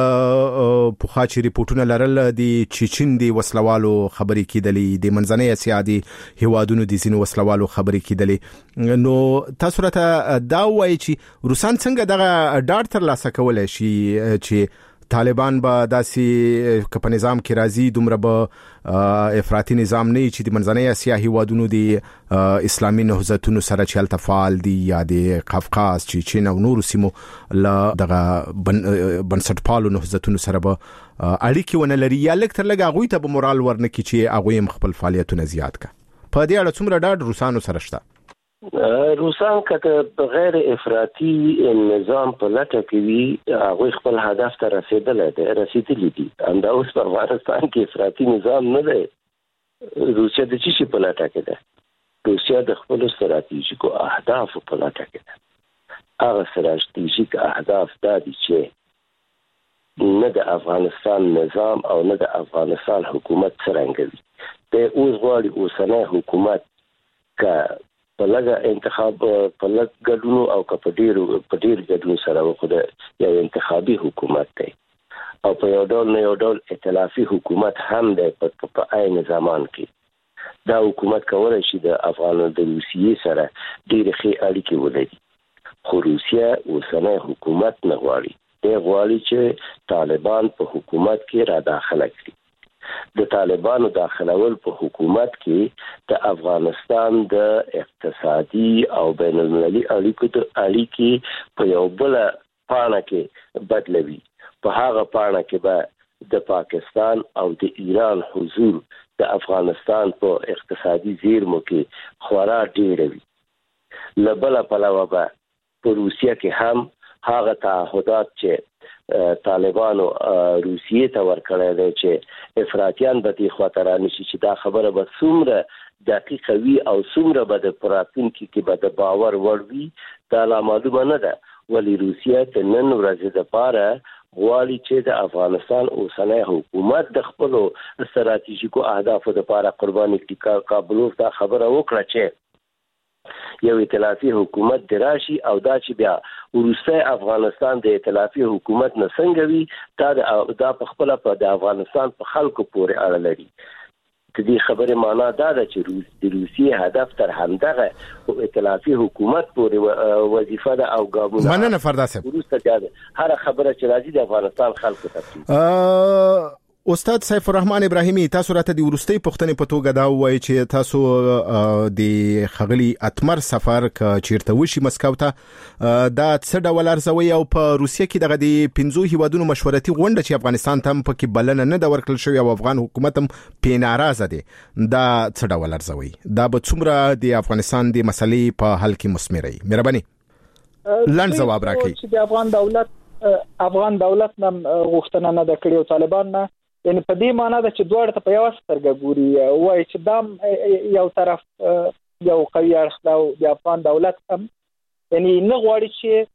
په خاطر ریپورتونه لرل د چچن دی وسلوالو خبرې کیدلې د منځنۍ اسیا دی هوادونو د زینو وسلوالو خبرې کیدلې. نو تاسو راته دا وایي چې روسان څنګه دغه ډاډ تر لاسه کولای شي چې طالبان به داسې په نظام کې راځي دومره به افراطي نظام نه چې د منځنۍ اسیا هیوادونو د اسلامي نهضتونو سره چې التفال دي یا د قفقاز چې چین او نور سیمو لا دغه بنسټپالو نهضتونو سره به اړیکې ونه لري یا لکه تر لږه غوي ته به مورال ورنکي چې هغه خپل فعالیتونه زیات کا. په دې اړه څومره ډاډ روسانو سره شته؟ روسان کته غیر افراطي نظام په لټه کې وي هغه خپل هدف ته رسیدلی دي. همدا اوس په افغانستان کې افراطي نظام نه دی. روسیا د چی په لټه کې ده؟ روسیا د خپل ستراتیژیکو اهداف په لټه کې ده. هغه ستراتیژیک اهداف دا دي چې نه د افغانستان نظام او نه د افغانستان حکومت څرنګه وي. د اوس غواړي اوسنۍ حکومت که په لږه انتخاب په لږ ګډونو او په ډیر ګډونو سره وکړي یا انتخابي حکومت دی او په یو ډول ائتلافي حکومت هم دی په عین زمان کې دا حکومت کولای شي د افغانانو د روسیې سره ډیر ښه اړیکې ولري. خو روسیا اوسنۍ حکومت نه غواړي. دی غواړي چې طالبان په حکومت کې را داخله کړي. د طالبانو داخلول په حکومت کې د افغانستان د اقتصادي او بین المللي اړیکې په یو بل پاڼه کې بدلوي. په هغه پاڼه کې به د پاکستان او د ایران حضور د افغانستان په اقتصادي زیرمو کې خورا ډیر وي. لبل پلوه به په روسیا کې هم هغه تعهدات چې طالبانو روسیې ته ورکړی دی چې افراطیان به دې خواته رانشي چې دا خبره به څومره دقیقه وي او څومره به د راتلونکي کې به د باور وړ وي دا لا معلومه نه ده. ولې روسیه د نن ورځې دپاره غواړي چې د افغانستان اوسنی حکومت د خپلو ستراتیژیکو اهدافو دپاره قرباني کړي. کابلوف دا خبره وکړه چې یو ائتلافي حکومت دی راشي او دا چې بیا وروسته افغانستان د ائتلافي حکومت نه څنګه وي دا په خپل په د افغانستان په خلکو پورې اړه لري. د دې خبرې معنا دا ده چې د روسیې هدف تر همدغه ائتلافي حکومت پورې وظیفه ده او ګامونه. مننه فردا صاحب. وروسته هر خبره چې راځي د افغانستان خلکو ته. استاد سیف الرحمن ابراهیمی تاسو راته د ورستۍ پښتنې په توګه دا وایي چې تاسو د خغلی اتمر سفر ک چیرته وشي مسکو ته دا څه ډول ارزوي او په روسیه کې دغه د 15 هیوادونو مشورتي غونډه چې افغانستان ته په کې بلنه نه د ورکړل شوی او افغان حکومت هم په ناراضه دي دا څه ډول ارزوي دا به څومره د افغانستان د مسلې په حل کې مسمري مهرباني لاند جواب راکړئ. چې د افغان دولت نن غوښتنه نه د کړیو طالبان نه یعنی په دې معنی ده چې دوړ ته په یو سترګه ګوري وای چې دام یو طرف یو قوي اړخ او د افغان دولت هم یعنی نه غواړي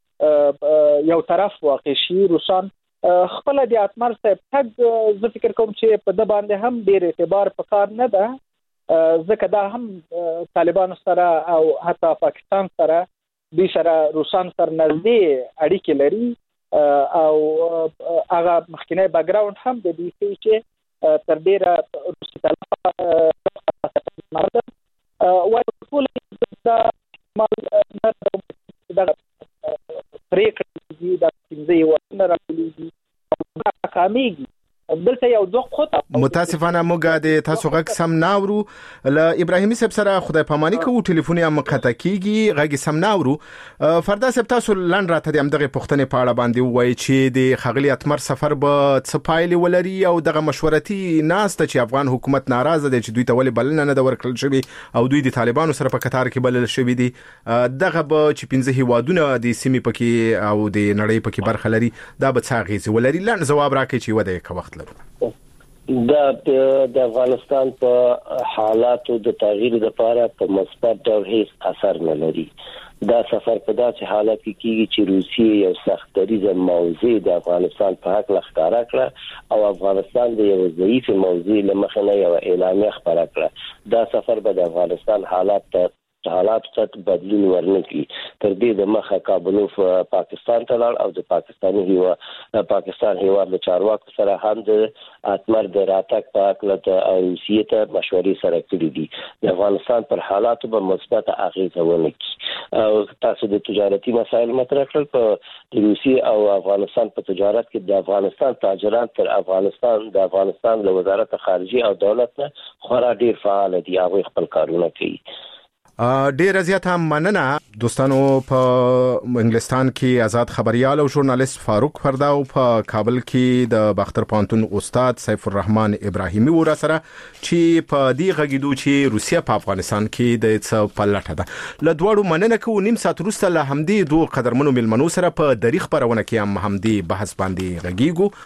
چې یو طرف واقع شي. روسان خپل د اتمر صاحب تګ زه فکر کوم چې په د باندې هم ډیر اعتبار پکار نه ده ځکه دا هم طالبان سره او حتی پاکستان سره د سره روسان سره نږدې اړیکې لري او هغه مخکنی بیک ګراوند هم د دې چې تر ډیره روسي طرفه مرده وایي ټول دا مال نه د پریکړې د 15 ورنه راځي دا کامیږي دلته یو دوه خطه متاسفانه موږ د تاسو غږ سم ناورو ل ابراهیمي صاحب سره خدای پاماني کوو ټلیفوني هم قطع کیږي غږ سم ناورو فردا صاحب تاسو لاند راته د امدغه پښتنې په اړه باندې وایي چې د خغلی اتمر سفر به څپایل ولري او دغه مشورتي ناسته چې افغان حکومت ناراضه دي چې دوی ته ولې بلنه نه ورکړل شوی او دوی د طالبانو سره په قطار کې بلل شوی دي دغه به چې 15 هیوادونه د سیمې پکې او د نړۍ پکې برخه لري دا به څه غیزي ولري لاند جواب راکړي چې وده یک وخت لرو د افغانستان په حالاتو د تغییر لپاره په مثبت ډول هیڅ اثر نه لري دا سفر په داسې حالت کې کیږي چې روسیه یو سختریزه موضوع د افغانستان په حق لخکاره کړه او افغانستان د یو ضعیف موضوع لمخه نه یو اعلامیه خبره کړه دا سفر به د افغانستان حالات څخه بدلون ورنکړي تر دې د مخه کابل پاکستان ته لاړ او د پاکستان هیواد له چارواکو سره هم د اتمر د راتګ په اړه او روسیې ته مشورې سره کړې دي د افغانستان پر حالاتو به مثبت اغیزه ونکړي او تاسو د تجارتي مسایل مطرح کړل په روسیې او افغانستان په تجارت کې د افغانستان تاجران تر افغانستان له وزارت خارجه او دولت نه خورا ډیر فعال دي هغه خپل کارونه کوي ډیر زیات هم مننه دوستانو په انګلستان کې آزاد خبريال او ژورنالیست فاروق فردا او په کابل کې د باختر پانتون استاد سیف الرحمن ابراهیمي ور سره چې په دې غږیدو چې روسیا په افغانستان کې د څه پلټه ده ل دوړو مننه کوو نیم ساعت وروسته له همدې دوه قدرمنو ملمنو سره په دریخ پرونه کې هم همدې بحث باندې غږیږو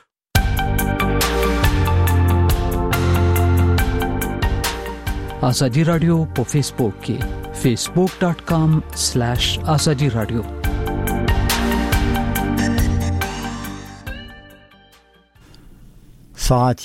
آزادی رادیو په فیسبوک کې facebook.com/azadi radio ساعت